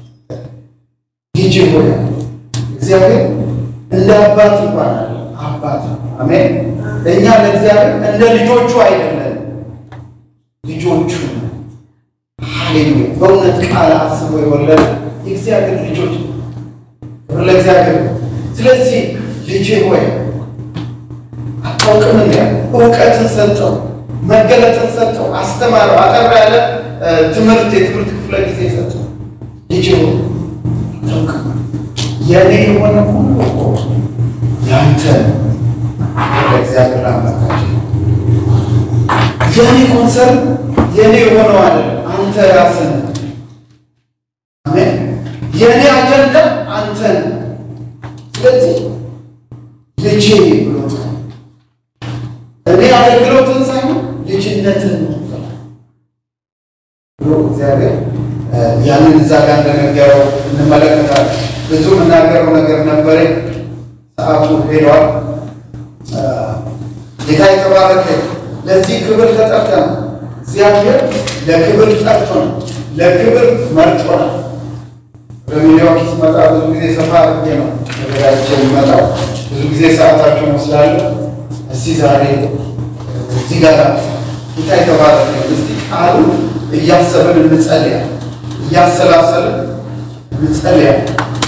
ልጄ ሆይ እግዚአብሔር እንደ አባት ይባላል። አባት አሜን። እኛ ለእግዚአብሔር እንደ ልጆቹ አይደለም፣ ልጆቹ ሃሌሉያ። በእውነት ቃል አስቦ የወለደ የእግዚአብሔር ልጆች ክብር ለእግዚአብሔር። ስለዚህ ልጄ ሆይ አታውቅም እንዴ? እውቀትን ሰጠው፣ መገለጥን ሰጠው፣ አስተማረው። አጠር ያለ ትምህርት የትምህርት ክፍለ ጊዜ ሰጠው። ልጄ ሆይ አታውቅም የኔ የሆነ ሁሉ እኮ ያንተ ለእግዚአብሔር አምላካችን የኔ ኮንሰርን የኔ የሆነው አለ አንተ ራስህ። አሜን። የኔ አጀንዳ አንተ። ስለዚህ ልጄ ብሎት እኔ አገልግሎትን ሳይሆን ልጅነትን ብሎ እግዚአብሔር ያንን እዛ ጋር እንደነገረው እንመለከታለን። ብዙ የምናገረው ነገር ነበረ፣ ሰዓቱ ሄዷል። ጌታ የተባረከ። ለዚህ ክብር ተጠርተን እግዚአብሔር ለክብር ጠርቶን ለክብር መርጦናል። በሚሊዮን ሲመጣ ብዙ ጊዜ ሰፋ አድርጌ ነው ተዘጋጅቼ የሚመጣው። ብዙ ጊዜ ሰዓታቸውን ወስዳለሁ። እስቲ ዛሬ እዚህ ጋር ጌታ የተባረከ። እስቲ ቃሉ እያሰብን እንጸልያለን፣ እያሰላሰልን እንጸልያለን።